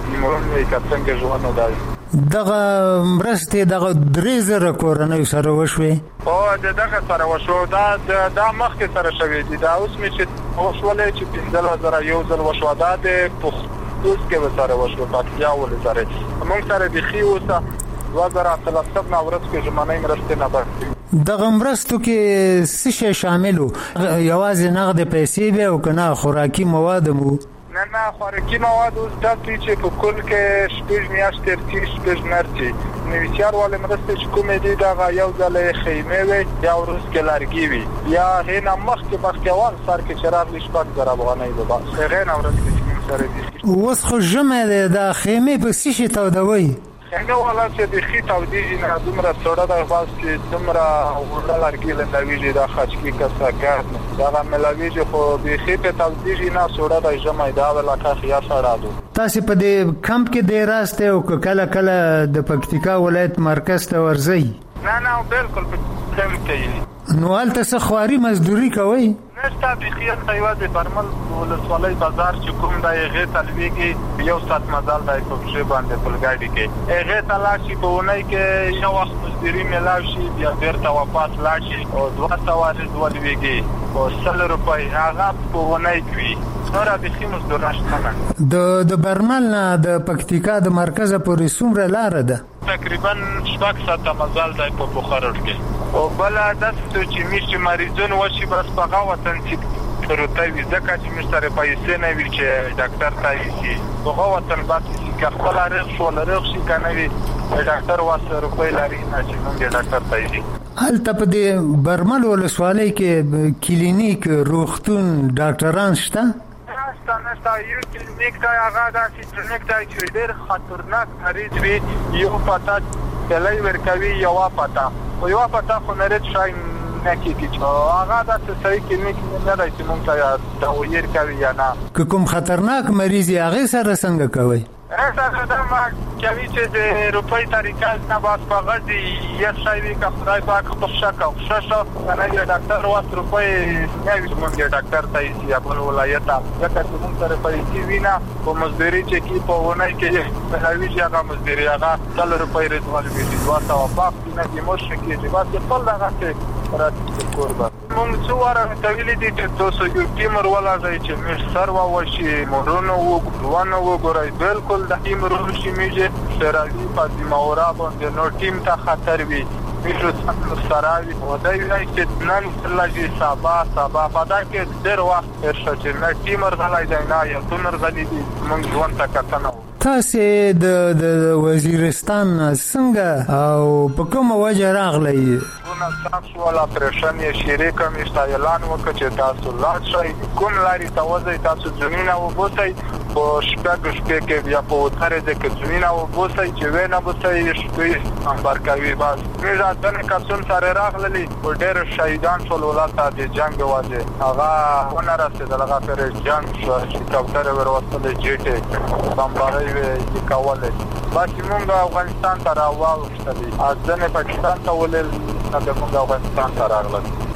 دغه مرستې دغه درې زره کورنۍ سره وشوې؟ او دغه سره وشو دا دا مخکې سره شوې دي دا اوس مې چې وشولې چې پنځه زره یو ځل وشو دا د پښتوس کې سره وشو پکتیا ولې سره موږ سره بیخي اوسه دوه زره اتلسم نه ورځ کې ژمنۍ مرستې نه بردي. دغه مرستو کې څه شی شامل و؟ یوازې نغد پیسې به او که نه خوراکي مواد مو؟ نه نه خوراکي مواد اوس داسې چې په کل کې شپږ میاشتې تېرې شپږ نرسي نویچیار والې مرستې چې کومې دي دغه یو ځل یې خیمې وي یا وروسته کې لرګي وي یا هغې نه مخکې مخکې اول سر کې چې راغلي شپږ زره افغانۍ به بس هغې نه وروسته چې موږ سره دي. اوس خو ژمی دی دا خیمې په څه شي تودوئ؟ څنګه والا چې بیخي تودېږي نه دومره سوړه ده بس چې دومره اوږده لرګي لنډوېږي دا خچکي کسه ګرد دغه ملوېږي خو بیخي پرې تودېږي نه سوړه ده ژمی دا علاقه خیا سړه ده. تاسې په دې کمپ کې دی راستی او که کله کله د پکتیکا ولایت مرکز ته ورځئ؟ نه نه بالکل په کمپ کې یې. نو هلته څه خواري مزدوري کوئ؟ نشته بیخي هلته یوازې برمل ولسوالۍ بازار چې کوم دی هغې ته لوېږي یو ساعت مزل دی په پښې باندې پلګاډي کې هغې ته لاړ شي په اونۍ کې یو وخت مزدوري میلاو شي بیا بېرته واپس لاړ شي او دوه سوه ولوېږي په سل روپۍ هغه په اونۍ کې وي نوره بیخي مزدوري شته نه. د برمل نه د پکتیکا د مرکزه پورې څومره لاره ده؟ تقریبا شپږ ساعته مزل دی په بخارود کې او بله داسې چې موږ چې مریضون وشي بس په هغه وطن چې پروته وي ځکه چې موږ سره پیسې نه وي چې ډاکټر ته یوسي په هغه وطن بس که خپله رغ شو رغ شي که نه وي ډاکټر واسه روپۍ لري نه چې موږ یې ډاکټر ته یوسي. هلته په دې برمل ولسوالۍ کې کلینیک روغتون ډاکټران شته؟ نشته نشته یو کلینیک دی هغه داسې کلینیک دی چې ډېر خطرناک مریض وي یو پته ډلۍ ورکوي یوه پته خو یوه پته خو مریض شی نه کېږي چې هغه داسې صحیح کلینیک نه دی چې موږ ته دوایي ورکوي یا نه. که کوم خطرناک مریض یې هغې سره څنګه کوئ؟ هغه دا ما کوي چې د روپۍ طریقه نه بس په غږ یو شی وي که خدای پاک په ښه که ښه شو که نه یې ډاکټر واس روپۍ نه وي چې موږ یې ډاکټر ته یوسي یا بل ولایت ته ځکه چې موږ سره پیسې وي نه په مزدوري چې کي په اونۍ کې ملاوېږي هغه مزدوري هغه سل روپۍ رضوان وېږي دوه سوه پاک دي نه دي مشر کېږي بس خپل دغسې راځي کور به موږ څو واره ورته ویلي دي چې تاسو یو ټیم ورولږئ چې موږ سر ووشي مورونه ونه وګورئ بالکل د ټیم ورشي موږ شراوي فاطمه ورا باندې نو ټیم ته خطر وي موږ سره وي او دی وایي چې نن لږې سبا سبا په دا کې ډېر وخت تېر شو چې نه ټیم ورغلی دی نه یتون ورغلي دي موږ ژوند ته کتنه وو. تاسې د وزیرستان څنګه او په کومه وجه راغلی؟ ونه صاف شول اپریشن یې شیرې کمیشته اعلان وکړه چې تاسو لاړ شئ کوم لارې ته وځئ تاسو ځانونه وبوسئ په شپږو شپې کې بیا په اترې ځای کې ځانونه وبوسئ چې ویې نه بوسئ شپې امبر کوي بس موږ ځنې کسون سره راغللي خو ډېر شهیدان شول ولته د جنګ وجې هغه ونه رسېدل هغه پرې جنګ شو چې کوترې ور وستلې جیټې بمبارۍ وې کولې بس موږ افغانستان ته راواوښتلي ځنې پاکستان ته ولې نه د موږ افغانستان ته راغلل.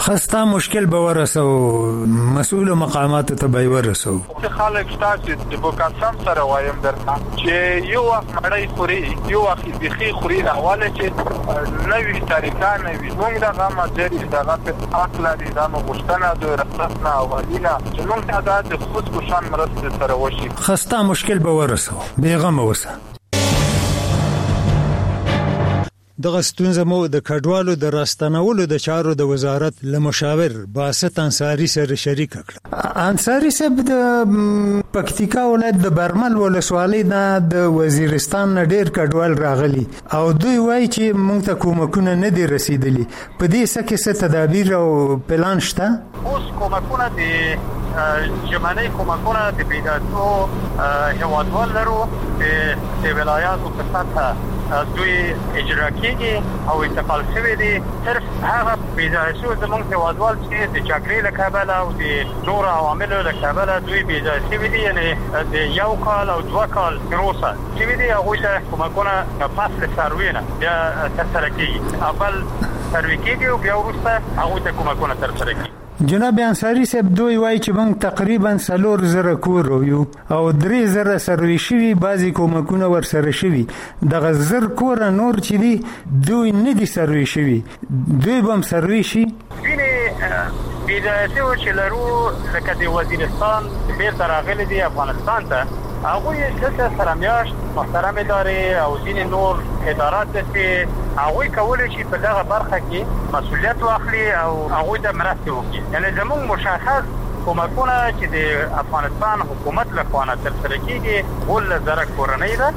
خسته مشکل به ورسو مسؤل مقامات ته به ورسو خلک تاسو د بوکاسم سره وایم درته چې یو وخت مړی خوري یو وخت بيخي خوري راواله چې نوې طریقه نوې موږ دغه ماجری دغه په اخلا دي دا نو غوښتنه د رسنه او ولینه چې موږ ته د خصوص کوشان مرسته سره وشي خسته مشکل به ورسو بیغم اوسه. دغه ستونزه مو د کډوالو د راستنولو د چارو د وزارت له مشاور باسط انصاری سره شریک کړ. انصاری صاحب د پکتیکا ولایت د برمل ولسوالۍ نه د وزیرستان نه ډیر کډوال راغلي او دوی وایي چې موږ ته کومکونه نه دي رسیدلي. په دې څه کې څه تدابیر او پلان شته؟ اوس کومکونه دي جمعنی کومکونه د پیداتو هوادوال لرو د ولایاتو په سطح دوی اجرا کیږي او انتقال شوی دي. صرف هغه بیزایشو زمونږ هوادوال چې د چاکري له کابل او د نور عواملو له کابل دوی بیزای شوی دي، یعنی د یو کال او دوه کال روسه شوی دي. هغوی ته کومکونه فصل سروي نه بیا ترسره کیږي، اول سروي کیږي او بیا وروسته هغوی ته کومکونه ترسره کیږي. جناب انصاری صاحب دوی وایي چې موږ تقریبا څلور زره کور یو او درې زره سروي شوي، بعضې کومکونه ورسره شوي. دغه زر کوره نور چې دي دوی نه دي سروي شوي، دوی به هم سروي شي. ځینې بیزایشو چې لرو لکه د وزیرستان بیرته راغلي دي افغانستان ته، هغوی دلته سره میاشت محترم ادارې او ځینې نور ادارات چې هغوی کولی شي په دغه برخه کې مسؤلیت واخلي او هغوی ته مرستې وکړي. یعنې زموږ مشخص کومکونه چې د افغانستان حکومت لخوا نه ترسره کېږي اوولس زره کورنۍ ده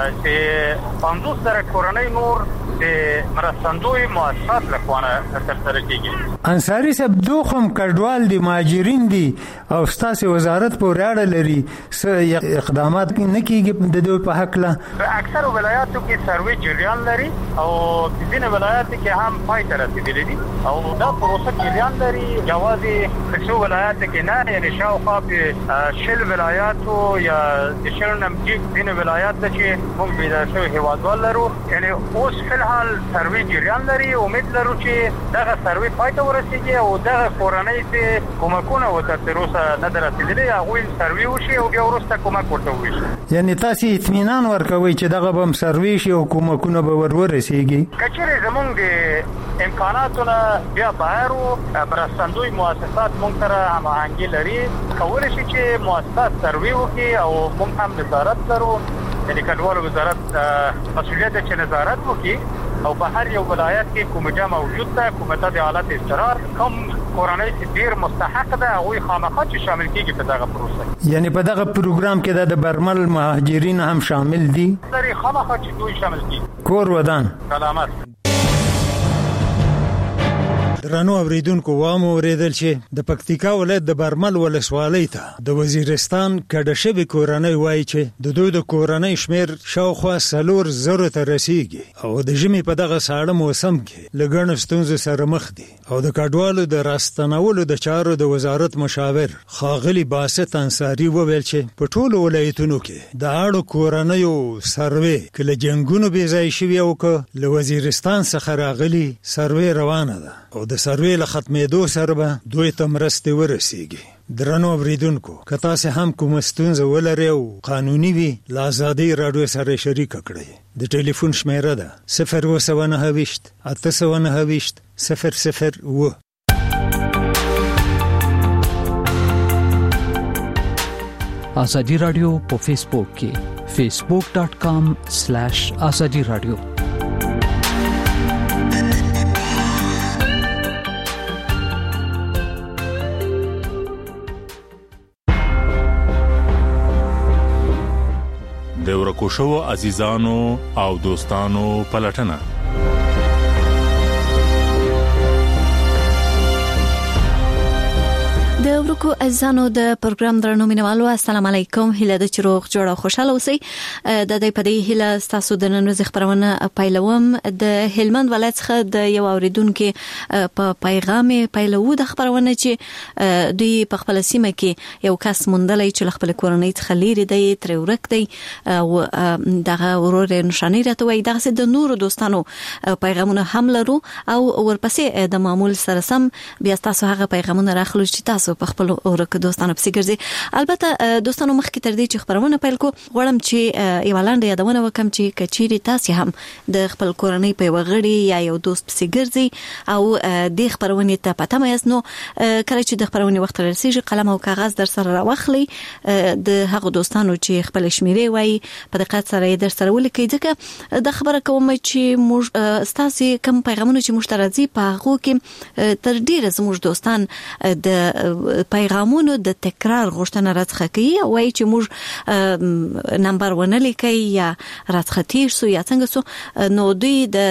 چې پنځوس زره کورنۍ نور د مرستندوی مؤسسات لخوا نه ترسره کېږي. انصاری صاحب دو خم کډوال دي، مهاجرین دي او ستاسې وزارت پورې اړه لري، څه اقدامات نه کېږي د دوی په هکله؟ په اکثرو ولایاتو کې سروي جریان لري او ځینې ولایاتو کې هم پای ته رسېدلي دي او دا پروسه جریان لري. یوازې په څو ولایاتو کې نه، یعنې شاوخوا په شل ولایاتو یا د شل نه مجیب ځینې ولایات ته چې موږ بیدار شوي هېوادوال لرو، یعنې اوس فلحال سروي جریان لري. امید لرو چې دغه سروي پای ته ورسېږي او دغه کورنۍ چې کومکونه ورته تر اوسه نه ده رسېدلي هغوی سروي وشي او بیا وروسته کومک ورته وویشي. یعنې تاسې اطمینان ورکوئ چې دغه به هم سروي شي او کومکونه به ور ورسېږي؟ که چېرې زموږ د امکاناتو نه بیا بهر و مرستندوی مؤسسات موږ سره هماهنګي لري، کولی شي چې مؤسسات سروي وکړي او موږ هم نظارت لرو. یعنې کډوالو وزارت مسؤلیت ده چې نظارت وکړي او په هر یو ولایت کې کوم جا موجود ده، کومه د حالت اضطرار کوم کورنۍ چې ډیر مستحق ده هغوی خامخا چې شامل کیږي په دغه پروسه. یعنی په دغه پروګرام کې د برمل مهاجرین هم شامل دي؟ لري خامخا چې دوی شامل کیږي. کور ودان سلامت. درنو اوریدونکو وامو اوریدل چې د پکتیکا ولایت د برمل ولسوالۍ ته د وزیرستان کډه شوې کورنۍ وایي چې د دوی د کورنۍ شمیر شاوخوا څلور زرو ته رسیږي او د ژمي په دغه ساړه موسم کې له ګڼو ستونزو سره مخ دي. او د کډوالو د راستنولو د چارو د وزارت مشاور ښاغلي باسط انصاری وویل چې په ټولو ولایتونو کې د اړو کورنیو سروې که له جنګونو بې ځای شوي او که له وزیرستان څخه راغلي سروې روانه ده او د سروې له ختمېدو سره به دوی ته مرستې ورسیږي. درنو اوریدونکو که تاسې هم کومه ستونزه ولرئ او قانوني وي له ازادۍ راډیو سره شریکه کړئ. د ټلیفون شمیره ده صفر اووه سوه نهه ویشت اته سوه نهه ویشت صفر صفر اووه. ازادي رادیو په فیسبوک کې فیسبوک ډاٹ کام سلیش ازادي رادیو. د ورکو شو عزیزانو او دوستانو پلټنه. د د ورکو ازانو د پروګرام درنو مینوالو السلام علیکم. هله د چروغ جوړه خوشاله اوسئ. د دې په دې هله تاسو د نن ورځې خبرونه پیلوم. د هلمند ولایت څخه د یو اوریدونکو په پیغام پیلو د خبرونه چې دوی په خپل سیمه کې یو کس موندلې چې خپل کورنۍ څخه لري دی تر ورک دی او دغه ورور نشانی راته وای دغه د نورو دوستانو پیغامونه هم لرو او ورپسې د معمول سره سم بیا تاسو هغه پیغامونه راخلو چې تاسو په خپل اورک دوستانو پسې ګرځي. البته دوستانو مخکې تر دې چې خبرونه پیل کو غواړم چې یو لاندې یادونه وکم چې کچيري تاسو هم د خپل کورنۍ په وغړي یا یو دوست پسې ګرځي او د خبرونه ته پته مې نو کله چې د خبرونه وخت رسیږي قلم او کاغذ در سره راوخلي د هغه دوستانو چې خپل شمیرې وای په دقت سره در سره ولیکي ځکه د خبره کوم چې موږ تاسو کوم پیغامونه چې مشترکي په هغه کې تر ډیره زموږ دوستان د پیغامونو د تکرار غوښتنه راڅخه کوي وای چې موږ نمبر ونه لیکي یا راڅخه تیر سو یا څنګه سو نو دوی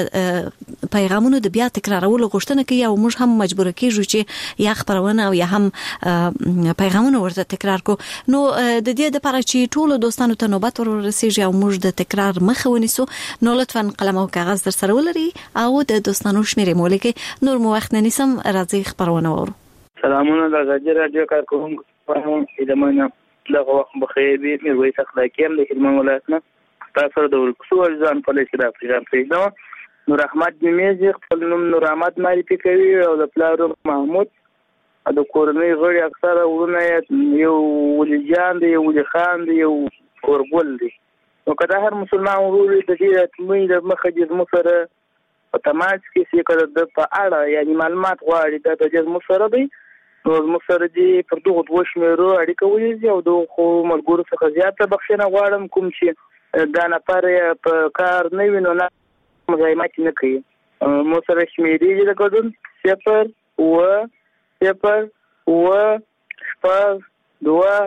د پیغامونو د بیا تکرارولو غوښتنه کوي او موږ هم مجبور کیږو چې یا خبرونه او یا هم پیغامونه ورته تکرار کو. نو د دې لپاره چې ټول دوستانو ته نوبت ورسیږي او موږ د تکرار مخه ونیسو نو لطفا قلم او کاغذ در سره ولري او د دوستانو شمیرې مو لیکي. نور مو وخت نه نیسم راځي خبرونه ورو. سلامونه د غږی رادیو کارکونکو په دمنه دغه وخت بخیر وي. مې وایي اخلاقی هم د هلمند ولایت نه تاسو د ورکسو ځان په لږ د افغان پرېږدم. نور احمد میمزي خپل نوم نور احمد معرفي کوي او د پلار محمود د کورنۍ غړي اکثره ورونه یو ولي جان دی یو ولي خان دی یو ورګل دی. نو کله هر مسلمان ورور د دې تمویل د مخه د مسره په تماس کې چې کله د په اړه یعنی معلومات غواړي د دې مسره دی نو مسره دی پر دغه دوه شمیرو اړیکه ولې او د خو ملګرو څخه زیاته بخښنه غواړم کوم چې دا نه پاره په کار نه وینو نه مزاحمت نه کوي. مسره شمیرې د کوډون صفر و صفر و شپږ دوه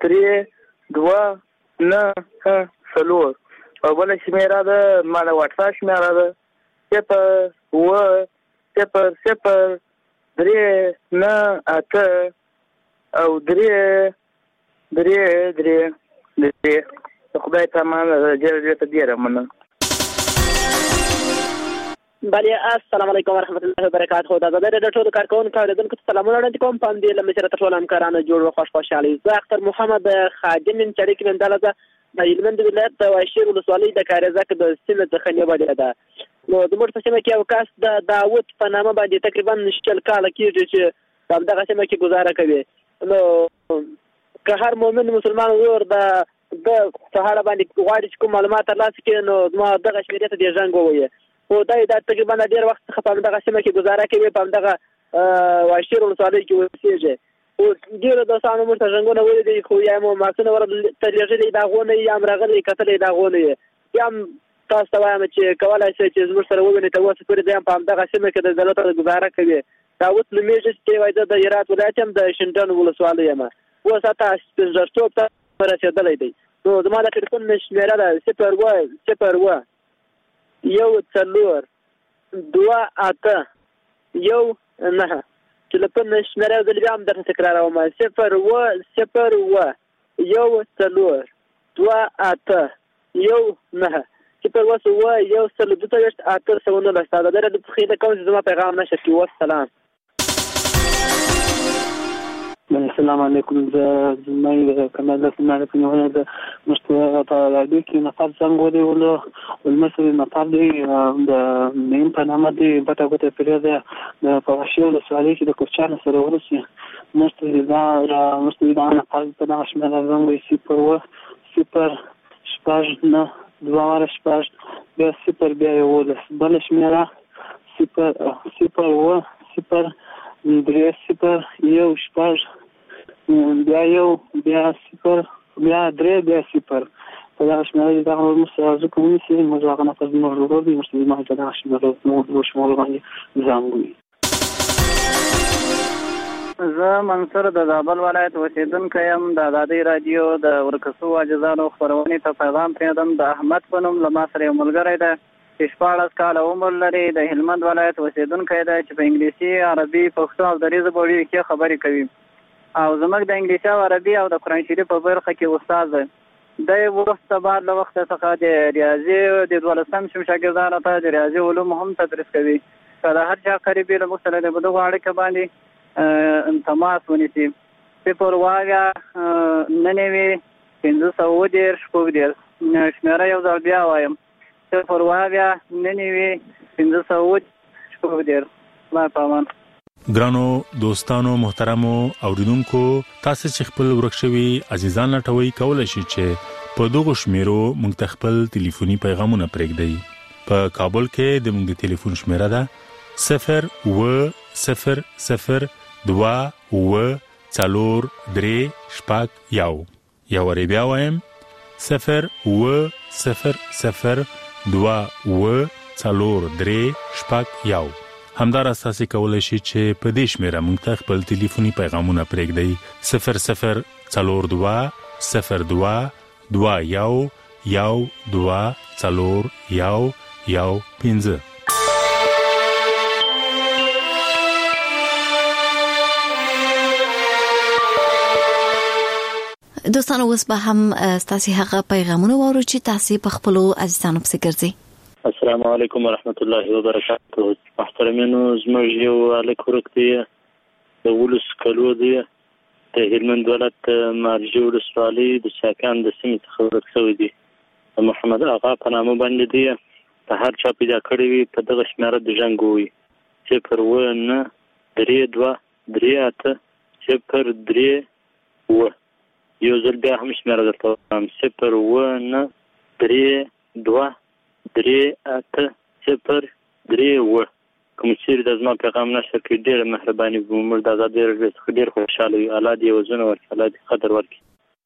درې دوه نه څلور او بل شمیره ده مال واتساپ شمیره ده صفر و صفر صفر درې نه اته او درې درې درې درې خدای تمام جل جلاله ډیر مننه. بله السلام علیکم ورحمت الله وبرکاته. دا د ډېر ټولو کارکونکو اوریدونکو ته سلامونه وړاندې کوم. په دې لمه سره ټول همکارانو جوړ او خوش خوشالي. زه اختر محمد خادم من چریک من دلته د هلمند ولایت د واشیر ولسوالۍ د کارزک د سیمه څخه نیولې ده. نو د موږ په سیمه کې یو کس د داوود په نامه باندې تقریبا نشل کال کېږي چې په دغه سیمه کې گزاره کوي. نو که هر مؤمن مسلمان ورور د د سهار باندې غواړي چې کوم معلومات ترلاسه کړي نو ما دغه شمیرې ته د ژوند ووي او دا د تقریبا ډیر وخت څخه په دغه سیمه کې گزاره کوي په دغه واشیر ولسوالۍ کې اوسېږي او ډیر د سانو مرته ژوندونه ولې خو یا مو ماڅنه ور تلېږي دا غونه یا مرغلي کتلې دا غونه یا تاسو ته وایم چې کولای شئ چې زموږ سره ووینئ ته اوس پورې د په دغه سیمه کې د دولت د گزاره کوي. داوود لمیږي چې وایي د هرات ولایت هم د شینډن ولسوالۍ یم اوس تاسو سپینځرتوب ته رسېدلی دی. نو زما د ټلیفون شمیره ده صفر و صفر و یو څلور دوه اته یو نهه. ټلیفون شمیره د بیا هم درته تکراروم صفر و صفر و یو څلور دوه اته یو نهه صفر و سو یو سل دوه وشت اته سونه لسته ده د خیله کوم چې زما پیغام نشه کی والسلام. السلام علیکم. زه زمای کمال سماره په نوونه د مشترک په راډیو کې نفر څنګه ودی ولو ولمسوي نفر دی د نیم په نامه دی پټه کوته پیریده د پوښیو د سوالې چې د کوچانو سره ورسي مستوي دا مستوي دا نه پال په نامه شمه راغلی صفر و صفر شپږ نه دوه شپږ بیا صفر بیا یو لس بل شمیره صفر صفر و صفر درې صفر یو شپږ بیا یو بیا صفر بیا درې بیا صفر په دغه شمیره دغه مسله زه کوم چې موږ هغه نه پز موږ ورو مستوي ما ته دغه شمیره موږ شمول باندې ځانګوي. زه منصور د زابل ولایت اوسیدونکی یم. د ازادۍ رادیو د ورکسو عاجزانو خپرونې ته پیغام پرېږدم. د احمد په نوم له ما سره یو ملګری دی چې شپاړس کاله عمر لري. د هلمند ولایت اوسیدونکی دی چې په انګلیسي عربي پښتو او دریځ بوړي کې خبرې کوي. او زموږ د انګلیسي او عربي او د قرآن شریف په برخه کې استاد دی. د وروسته بعد له وخت څخه د ریاضي د دولسم شم شاګردانو ته د ریاضي علوم هم تدریس کوي. که د هر چا قریبي له موږ سره د دغو اړیکه باندې تماس ونیسي. صفر اویا نهه نوي پنځه سوه دېرش شپږ دېرش شمېره یو ځل بیا وایم صفر اویا نهه نوي پنځه سوه شپږ دېرش. الله پامان. ګرانو دوستانو محترمو اوریدونکو تاسو چې خپل ورکشوي عزیزان لټوي کولای شئ چې په دغه شمیرو موږ خپل ټلیفوني پیغامونه پرېږدئ. په کابل کې د موږ د ټلیفون شمیره ده صفر و صفر صفر دوه و څلور درې شپږ یو. یا ور بیا وایم صفر و صفر صفر دوه و څلور درې شپږ یو. همدار اساسي کولای شي چې په دې شمیره موږ ته خپل ټلیفوني پیغامونه پرېږدئ صفر صفر څلور دوه صفر دوه دوه یو یو دوه څلور یو یو پنځه. دوستانو اوس به هم ستاسو هغه پیغامونه وورو چې تاسو په خپل عزیزانو پسې ګرځئ. السلام علیکم ورحمت الله وبرکاته. محترمینو زموږ یو الک ورک دی د ولس کلو دی د هلمند ولایت مارجو ولسوالۍ د شاکان د سیمې څخه ورک شوی دی. د محمد آغا په نامه باندې دی. په هر چا پیدا کړی وي په دغه شمېره د ژوند وي صفر اوه نهه درې دوه درې اته صفر درې اوه. یو ځل بیا هم شمېره درته وایم صفر اوه نهه درې دوه درې اته صفر درې اوه. کوم چیرې د زما پیغام نشته کړي ډېره مهرباني به موږ د ازادۍ راډیو څخه ډېر خوشحاله یو. الله دې وزونه ورکړي، الله دې قدر ورکړي.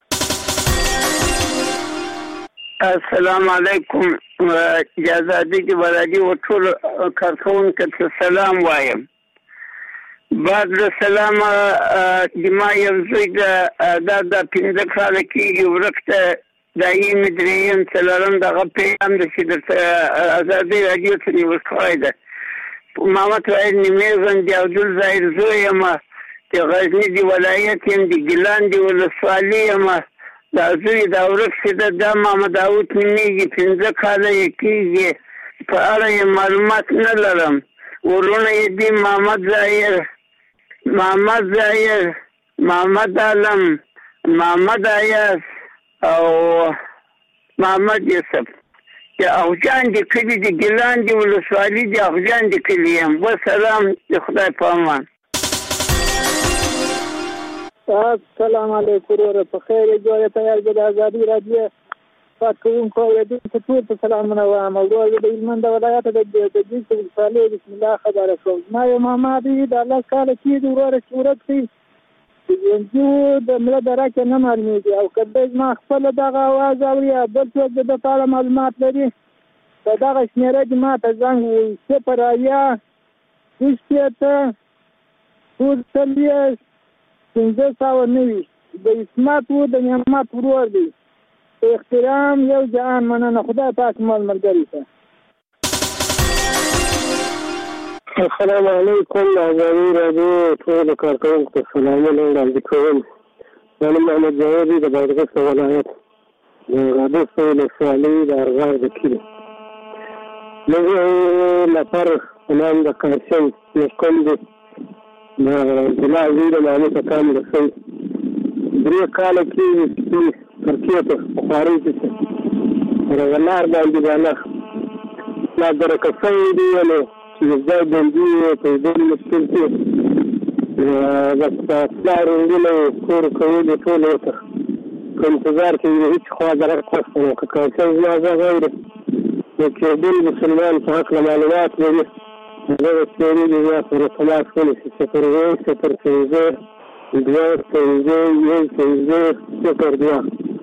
السلام علیکم. جزادي کې بلادي او ټول کارکونکو ته سلام وایم. بعد له سلام د ما یو زوی د د پنځه کاله کېږي ورکته دایم دریم څلورم دغه پیغام د چې د ازادۍ راډیو ته نیول شوی ده. محمد وحید نیمېزن د عبدالظاهر زوی یم، د غزني د ولایت یم، د ګیلان د ولسوالۍ یم. دا زوی دا ورک شي ده دا محمد داود نومېږي، پنځه کاله یې کېږي، په اړه یې معلومات نه لرم. ورونه یې دي محمد ظاهر، محمد ظاهر، محمد عالم، محمد ایاز او محمد یوسف. د اغجان د کلي د ګیلان د ولسوالۍ د اغجان د کلي یم. وسلام، د خدای په امان. السلام علیکم وروره، په خیر جوړه تیار د ازادي راډیو کارکونکو اوریدونکو ټول ته سلامونه وایم. ورور د هلمند ولایت د دجیس ولسوالۍ بسم الله خبره کوم. ما یو ماما دی د الله کاله کېږي ورور صورت دی ژوندي د مړه د راکې نه معلومېږي، او که دی زما خپله دغه اواز اوري او بل څوک د ده په اړه معلومات لري په دغه شمېره دې ما ته زنګ ووایي صفر اویا شپږ شپېته څلور څلوېښت پنځه سوه نوي. د عصمت و د نعمت ورور دی. په احترام یو جهان مننه. خدای پاک مال ملګري ته. السلام علیکم. ازادي راډیو ټول کارکونکو ته سلامونه وړاندې کوم. زه محمد جاوید د بادغیس ولایت د غادس ولسوالۍ د ارغار د کلي. موږ لپاره نام د کارشن مسکن دی د ضلع ویر نامې ته کام رسوي. درې کاله کېږي ترکیې ته په خوارۍ کې دغه لار باندې بالا لا درکه شوی دی نو چې ځای بندي په ډېر مشکل کې د پلار ورونه کور کولو ټول ورته په انتظار کې وي هېڅ خوا درک نشته. نو که کارشن زما غږ اوري نو کېدل مسلمان په هکله معلومات لري دغه څېړنې دې بیا سره تماس ونیسي صفر اوه صفر پنځه دوه پنځه یو پنځه صفر دوه.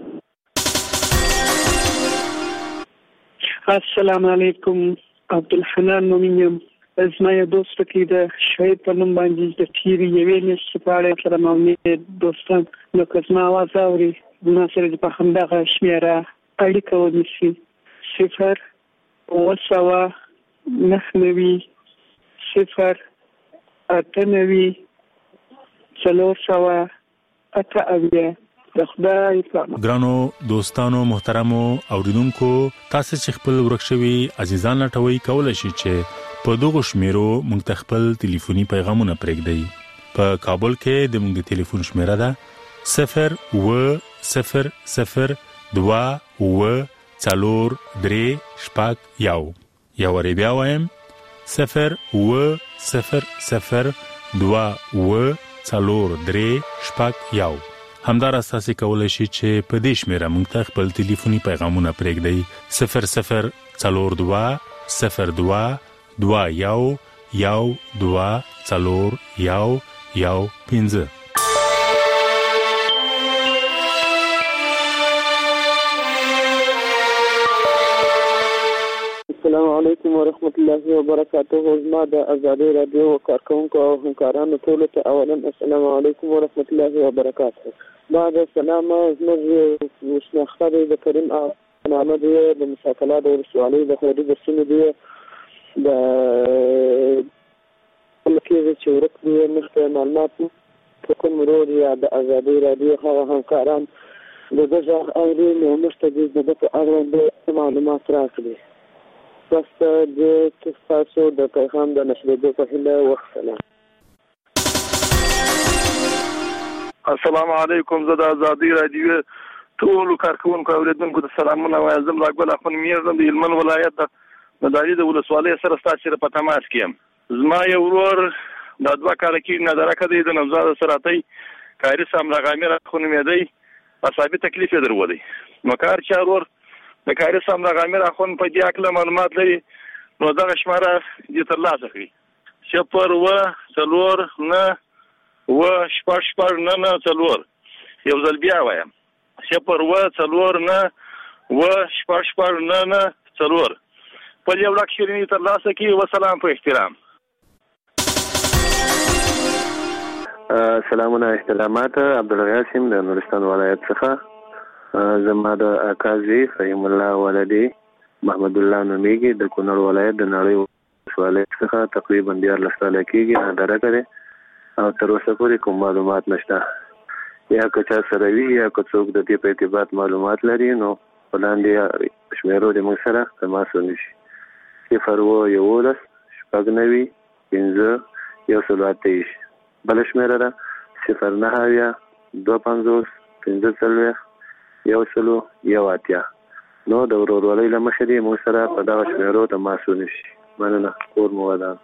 السلام علیکم. عبدالحنان نومیم یم. زما یو دوست پکې د شهید په نوم باندې د تېرې یوې میاشتې په اړه سره مامنې دوستان نو که زما اواز اوري زما سره د په همدغه شمېره اړیکه ونیسي صفر اوه سوه نهه نوي صفر اته نوي څلور سوه اته اویا د خدای په ګرانو دوستانو محترمو اوریدونکو تاسو چې خپل ورکشوي عزیزان لټوي کولای شئ چې په دغه شمیرو مونږ ته خپل ټلیفوني پیغامونه پرېږدئ په کابل کې د مونږ د ټلیفون شمیره ده صفر و صفر صفر دوا و څلور درې شپږ یو یا ور بیا وایم صفر و صفر صفر دوا و څلور درې شپږ یو همدار اساسي کولای شي چې په دې شمیره مونږ ته خپل ټلیفوني پیغامونه پرېږدئ صفر صفر څلور دوا صفر دوا دوا یو یو دوا څلور یو یو پنځه. السلام علیکم ورحمت الله وبرکاته. زما د آزادی رادیو کارکونکو او همکارانو ټولو ته اولا السلام علیکم ورحمت الله وبرکاته. بعد السلام زموږ شناخته دی د کریم نامه دی د مشاکلات او رسوالۍ د خوري درسونه دی د لکه چې ورک دی مخته معلومات په کوم رول یا د آزادی رادیو هغه همکاران د دغه اوري نو مستجیز د په اړه د معلومات راکړي. بس د تاسو د پیغام د نشریدو په هیله وختله. السلام علیکم. زه د آزادی رادیو ټول کارکونکو اوریدونکو ته سلامونه وایم. زه راګل اخون میرزم د هلمند ولایت د مداري د ولسوالۍ سره ستاسو په تماس کې. زما یو ورور د دوه کال کې نه درکه دی د نوزاد سراتي کاری سم لغامر خون میدی اصابي تکلیف درولي نو کار چا ورور د کاری سم لغامر خون په دې اکل معلومات لري نو دا شماره دې تر لاسه کړی شپر و څلور نه و شپږ شپږ نه نه څلور یو ځل بیا وایم شپر و څلور نه و شپږ شپږ نه نه څلور په یو لک شیرینی تر لاسه کې وسلام په احترام. سلامونه احترامات. عبدالغاسم د نورستان ولایت څخه. زما د اکازي فهم الله ولدي محمد الله نومیږي د کونړ ولایت د نړۍ ولایت څخه تقریبا ډیر لساله کېږي نه درکه او تر اوسه پورې کوم معلومات نشته. یا که چا سره وي یا که څوک د دې په ارتباط معلومات لري نو وړاندې شمیرو د موږ سره تماس ونیسي. صفر و یولس شپږ نوي پنځه یو سل اته ایش. بل شمیره ده صفر نهه اویا دوه پنځوس پنځه څلوېښت یو سلو یو اتیا. نو د ورورولۍ له مخې دې موږ سره په دغه شمیرو تماس ونیسي. مننه. کور مو ودان.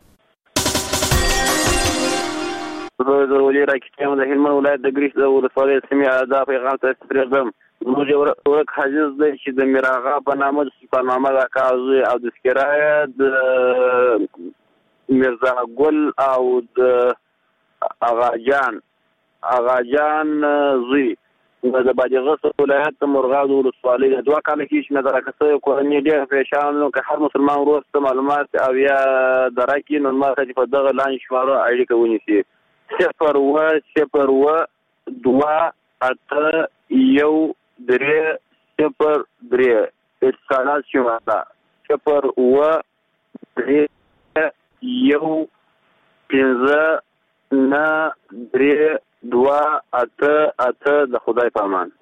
زه د ولې راکېم د هلمند ولایت د ګریش د ولسوالۍ سیمې دا پیغام ته پرېږدم. زموږ یو ورک حاجز دی چې د میراغا په نامه د سلطان محمد اکا زوی او د سکرایه د میرزا ګل او د اغاجان اغاجان زوی د بادغیس ولایت د مرغاب ولسوالۍ د دوه کال کې چې نه درکسه کورنۍ ډېر پریشان نو که هر مسلمان وروسته معلومات او یا درکې نو ما ته په دغه لاندې شمارو اړیکه ونیسي. صفر و صفر و دوا اته یو درې صفر درې اتصالات شماره صفر و درې یو پنځه نه درې دوا اته اته د خدای په امان.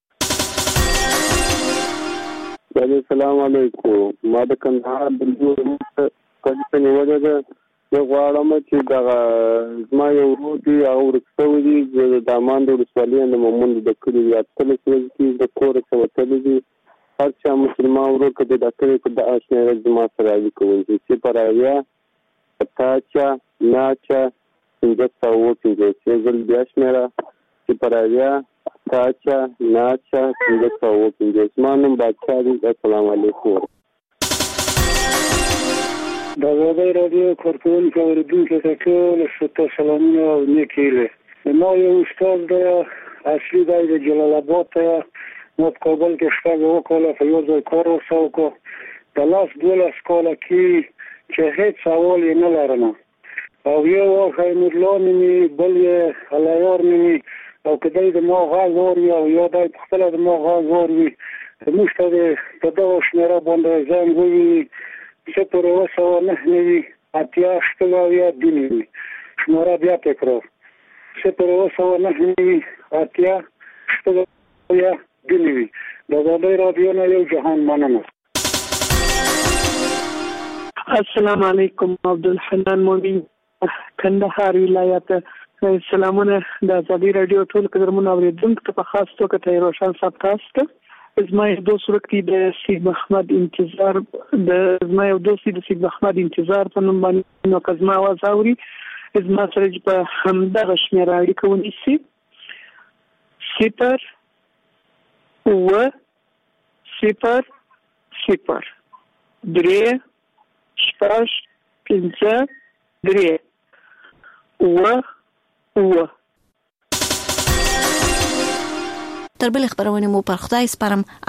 السلام علیکم. ما د کندهار د جوړ کله نیولې ده زه غواړم چې دغه زما یو ورور دی هغه ورک شوی دی د دامان د ولسوالۍ د مومند د کلي د اتلس ورځې کې د کوره څخه وتلی دی. هر چا مسلمان ورور که د ډاکټرې په دغه شمېره زما سره اړیکه ونیسي. صفر اویا اته اچه نه اچه پنځه سوه اووه پنځوس یو ځل بیا شمېره صفر اویا اته اچه نه اچه پنځه سوه اووه پنځوس. زما نوم بادشاه دی. السلام علیکم. د آزادۍ راډیو کارکونکو اوریدونکو ته ټول ستاسو سلامونه او نیکې هیلې. ما یو استاد دی اصلي دی د جلال آباد دی. ما په کابل کې شپږ اوه کاله په یو ځای کار ورسره وکړ. د لاس دولس کاله کې چې هېڅ سوال یې نه لرم او یو وخت یې نورلا نومي بل یې علیار نومي او که دی د ما غږ واوري او یا دی پخپله د ما غږ واوري موږ ته د په دغه شمېره باندې زنګ ووهي صفر اوه سوه نهه نوي اتیا شپږ اویا دوه نوي. شماره بیا تکرار صفر اوه سوه نهه نوي اتیا شپږ دنیوي د زړه رادیو نه یو جهان مننه. السلام علیکم. عبدالحنان مومن کندهار ولایت. سلامونه د ازادي رادیو ټول قدرمن اوریدونکو ته په خاص توګه ته روشن صاحب تاسو ته زما یو دوست ورکړي د سید محمد انتظار د زما یو دوست د سید محمد انتظار په نوم باندې نو کزما आवाज اوري زما سره په همدغه شمېر اړیکه ونیسي صفر و صفر صفر درې شپږ پنځه درې و و تر بل خبرونه مو پر خدای سپارم.